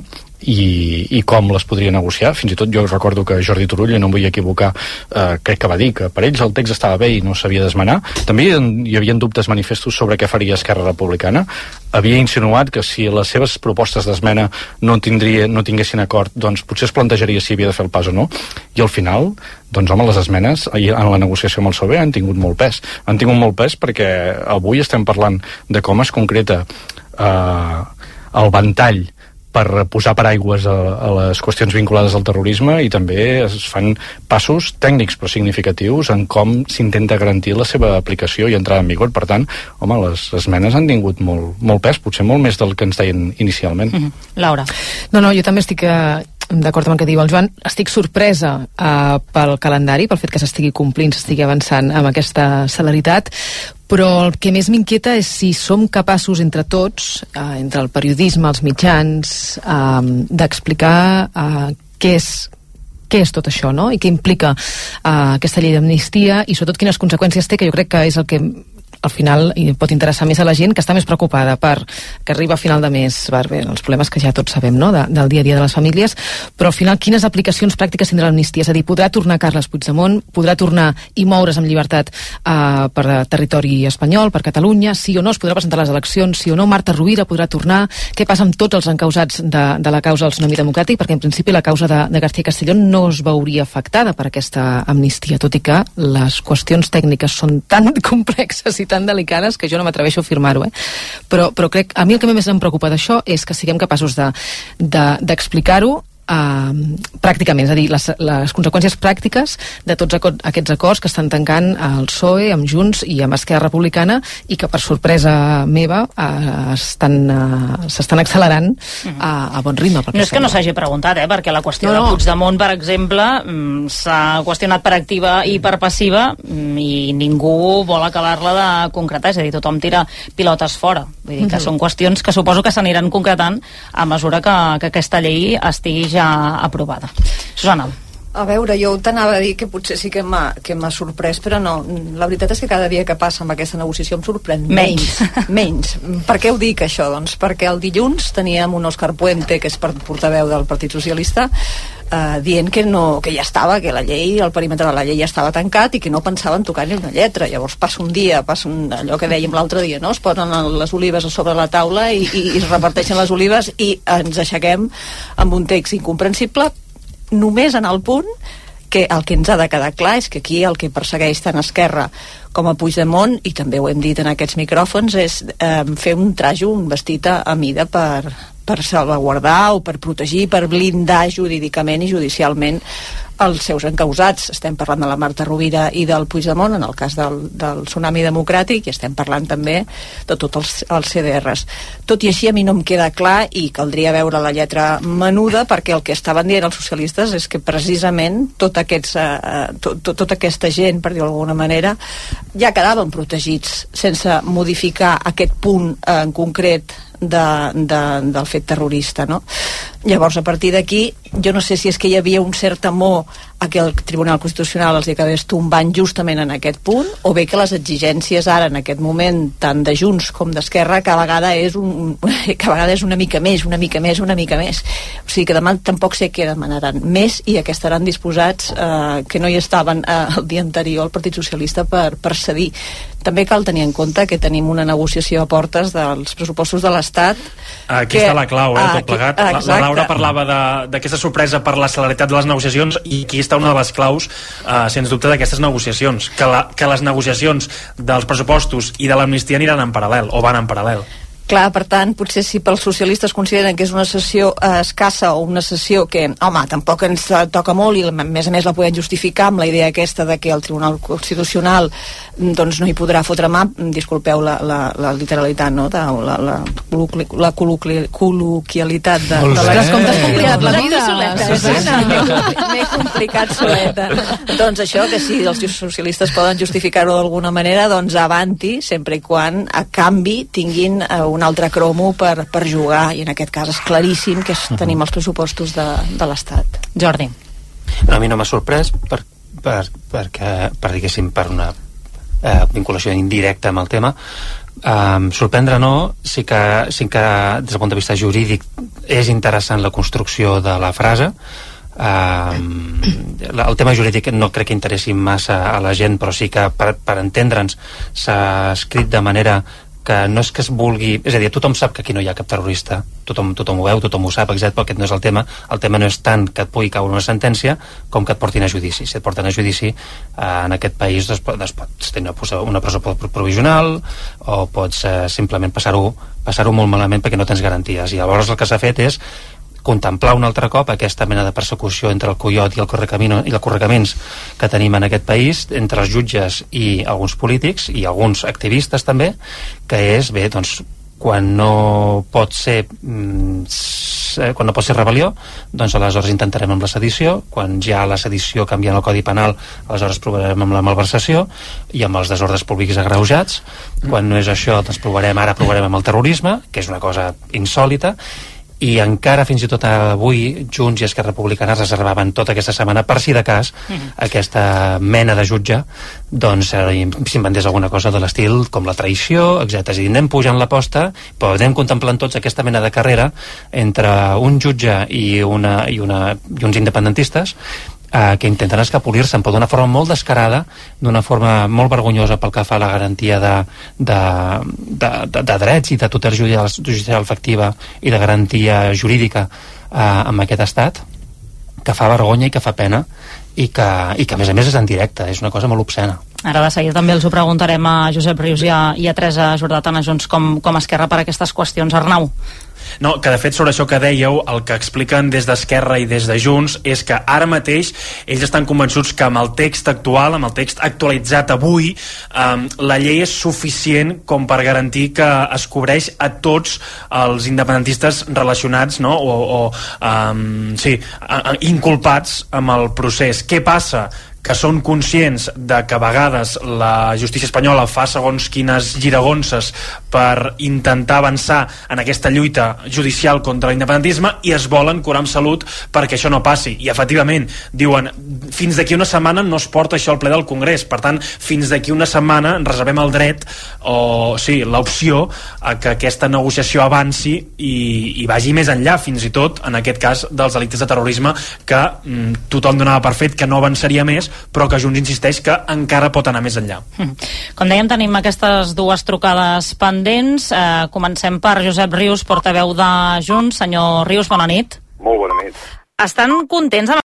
i com les podria negociar. Fins i tot jo recordo que Jordi Turull, no em vull equivocar, crec que va dir que per ells el text estava bé i no s'havia d'esmenar. També hi havia dubtes manifestos sobre què faria Esquerra Republicana. Havia insinuat que si les seves propostes d'esmena no tinguessin acord, doncs potser es plantejaria si havia de fer el pas o no, i al final, doncs home, les esmenes en la negociació amb el PSOE han tingut molt pes. Han tingut molt pes perquè avui estem parlant de com es concreta el ventall per posar paraigües a les qüestions vinculades al terrorisme, i també es fan passos tècnics però significatius en com s'intenta garantir la seva aplicació i entrada en vigor. Per tant, home, les esmenes han tingut molt pes, potser molt més del que ens deien inicialment. Laura. No, jo també estic d'acord amb el que diu el Joan, estic sorpresa pel calendari, pel fet que s'estigui complint, s'estigui avançant amb aquesta celeritat, però el que més m'inquieta és si som capaços entre tots, entre el periodisme, els mitjans, d'explicar què és tot això, no? I què implica aquesta llei d'amnistia i sobretot quines conseqüències té, que jo crec que és el que al final pot interessar més a la gent que està més preocupada per que arriba a final de mes, bé, els problemes que ja tots sabem, no?, del dia a dia de les famílies, però al final quines aplicacions pràctiques tindrà l'amnistia? És a dir, podrà tornar Carles Puigdemont, podrà tornar i moure's amb llibertat per territori espanyol, per Catalunya, sí o no, es podrà presentar a les eleccions, sí o no, Marta Rovira podrà tornar, què passa amb tots els encausats de la causa del Tsunami Democràtic, perquè en principi la causa de García Castellón no es veuria afectada per aquesta amnistia, tot i que les qüestions tècniques són tan complexes i tan delicades que jo no m'atreveixo a afirmar-ho, però crec, a mi el que més em preocupa d'això és que siguem capaços d'explicar-ho pràcticament, és a dir, les conseqüències pràctiques de tots aquests acords que estan tancant el PSOE amb Junts i amb Esquerra Republicana i que per sorpresa meva s'estan accelerant a bon ritme. No és que no s'hagi preguntat, perquè la qüestió de Puigdemont, per exemple, s'ha qüestionat per activa i per passiva i ningú vol acabar-la de concretar, és a dir, tothom tira pilotes fora. Vull dir que són qüestions que suposo que s'aniran concretant a mesura que aquesta llei estigui ja aprovada. Susana. A veure, jo t'anava a dir que potser sí que m'ha sorprès, però no. La veritat és que cada dia que passa amb aquesta negociació em sorprèn menys. Per què ho dic, això? Doncs perquè el dilluns teníem un Òscar Puente, que és portaveu del Partit Socialista, dient que ja estava, que la llei, el perímetre de la llei ja estava tancat i que no pensaven tocar ni una lletra. Llavors passa un dia, allò que dèiem l'altre dia, no? Es posen les olives a sobre la taula i es reparteixen les olives i ens aixequem amb un text incomprensible, només en el punt que el que ens ha de quedar clar és que aquí el que persegueix tant Esquerra com a Puigdemont, i també ho hem dit en aquests micròfons, és fer un trajo, un vestit a mida per salvaguardar o per protegir, per blindar jurídicament i judicialment els seus encausats. Estem parlant de la Marta Rovira i del Puigdemont en el cas del Tsunami Democràtic, i estem parlant també de tots els CDRs. Tot i així a mi no em queda clar, i caldria veure la lletra menuda, perquè el que estaven dient els socialistes és que precisament tota aquesta gent, per dir-ho d'alguna manera, ja quedaven protegits sense modificar aquest punt en concret del fet terrorista, no? Llavors, a partir d'aquí, jo no sé si és que hi havia un cert temor a que el Tribunal Constitucional els acabés tombant justament en aquest punt, o bé que les exigències ara, en aquest moment, tant de Junts com d'Esquerra, cada vegada és una mica més. O sigui que demà tampoc sé què demanaran més i que estaran disposats, que no hi estaven el dia anterior al Partit Socialista per cedir. També cal tenir en compte que tenim una negociació a portes dels pressupostos de l'Estat. Aquí està la clau, tot plegat. La Laura parlava d'aquesta sorpresa per la celeritat de les negociacions, i aquí està una de les claus, sens dubte, d'aquestes negociacions, que les negociacions dels pressupostos i de l'amnistia aniran en paral·lel, o van en paral·lel. Clar, per tant, potser si pels socialistes consideren que és una sessió escassa o una sessió que, home, tampoc ens toca molt i a més la podem justificar amb la idea aquesta de que el Tribunal Constitucional doncs no hi podrà fotre mà, disculpeu la literalitat, no? La col·loquialitat de la... Com t'has complicat la vida, m'he complicat soleta. Doncs això, que si els socialistes poden justificar-ho d'alguna manera, doncs avanti, sempre i quan a canvi tinguin un altre cromo per jugar, i en aquest cas és claríssim que tenim els pressupostos de l'Estat. Jordi. A mi no m'ha sorprès diguéssim, per una vinculació indirecta amb el tema. Sorprendre no, sí que des del punt de vista jurídic és interessant la construcció de la frase. El tema jurídic no crec que interessi massa a la gent, però sí que per entendre'ns s'ha escrit de manera que no és que es vulgui... És a dir, tothom sap que aquí no hi ha cap terrorista, tothom ho veu, tothom ho sap, exacte, però aquest no és el tema. El tema no és tant que et pugui caure una sentència com que et portin a judici. Si et porten a judici, en aquest país pots tenir una presó provisional, o pots simplement passar-ho molt malament perquè no tens garanties. I llavors el que s'ha fet és contemplar un altre cop aquesta mena de persecució entre el Coiot i el Correcamins que tenim en aquest país, entre els jutges i alguns polítics i alguns activistes també, que és, bé, doncs, quan no pot ser rebel·lió, doncs aleshores intentarem amb la sedició. Quan ja la sedició canviant el Codi Penal, aleshores provarem amb la malversació i amb els desordres públics agreujats. Quan no és això, doncs provarem amb el terrorisme, que és una cosa insòlita. I encara fins i tot avui Junts i Esquerra Republicana reservaven tota aquesta setmana, per si de cas, aquesta mena de jutge, doncs s'inventés alguna cosa de l'estil com la traïció, etc. És a dir, anem pujant l'aposta, però anem contemplant tots aquesta mena de carrera entre un jutge i uns independentistes que intenten escapolir-se'n, però d'una forma molt descarada, d'una forma molt vergonyosa pel que fa a la garantia de drets i de tutela judicial efectiva i de garantia jurídica en aquest estat, que fa vergonya i que fa pena i que a més és en directe, és una cosa molt obscena. Ara de seguida també els ho preguntarem a Josep Rius i a Teresa Jordà, tant a Junts com a Esquerra, per aquestes qüestions. Arnau. No, que de fet sobre això que dèieu, el que expliquen des d'Esquerra i des de Junts és que ara mateix ells estan convençuts que amb el text actual, amb el text actualitzat avui, la llei és suficient com per garantir que es cobreix a tots els independentistes relacionats, no? Inculpats amb el procés. Què passa? Que són conscients de que a vegades la justícia espanyola fa segons quines giragonses per intentar avançar en aquesta lluita judicial contra l'independentisme i es volen curar amb salut perquè això no passi. I efectivament, diuen, fins d'aquí una setmana no es porta això al ple del Congrés, per tant, fins d'aquí una setmana ens reservem el dret l'opció a que aquesta negociació avanci i vagi més enllà, fins i tot, en aquest cas, dels delictes de terrorisme que tothom donava per fet que no avançaria més, però que Junts insisteix que encara pot anar més enllà. Com dèiem, tenim aquestes dues trucades pendents. Comencem per Josep Rius, portaveu de Junts. Senyor Rius, bona nit. Molt bona nit. Estan contents amb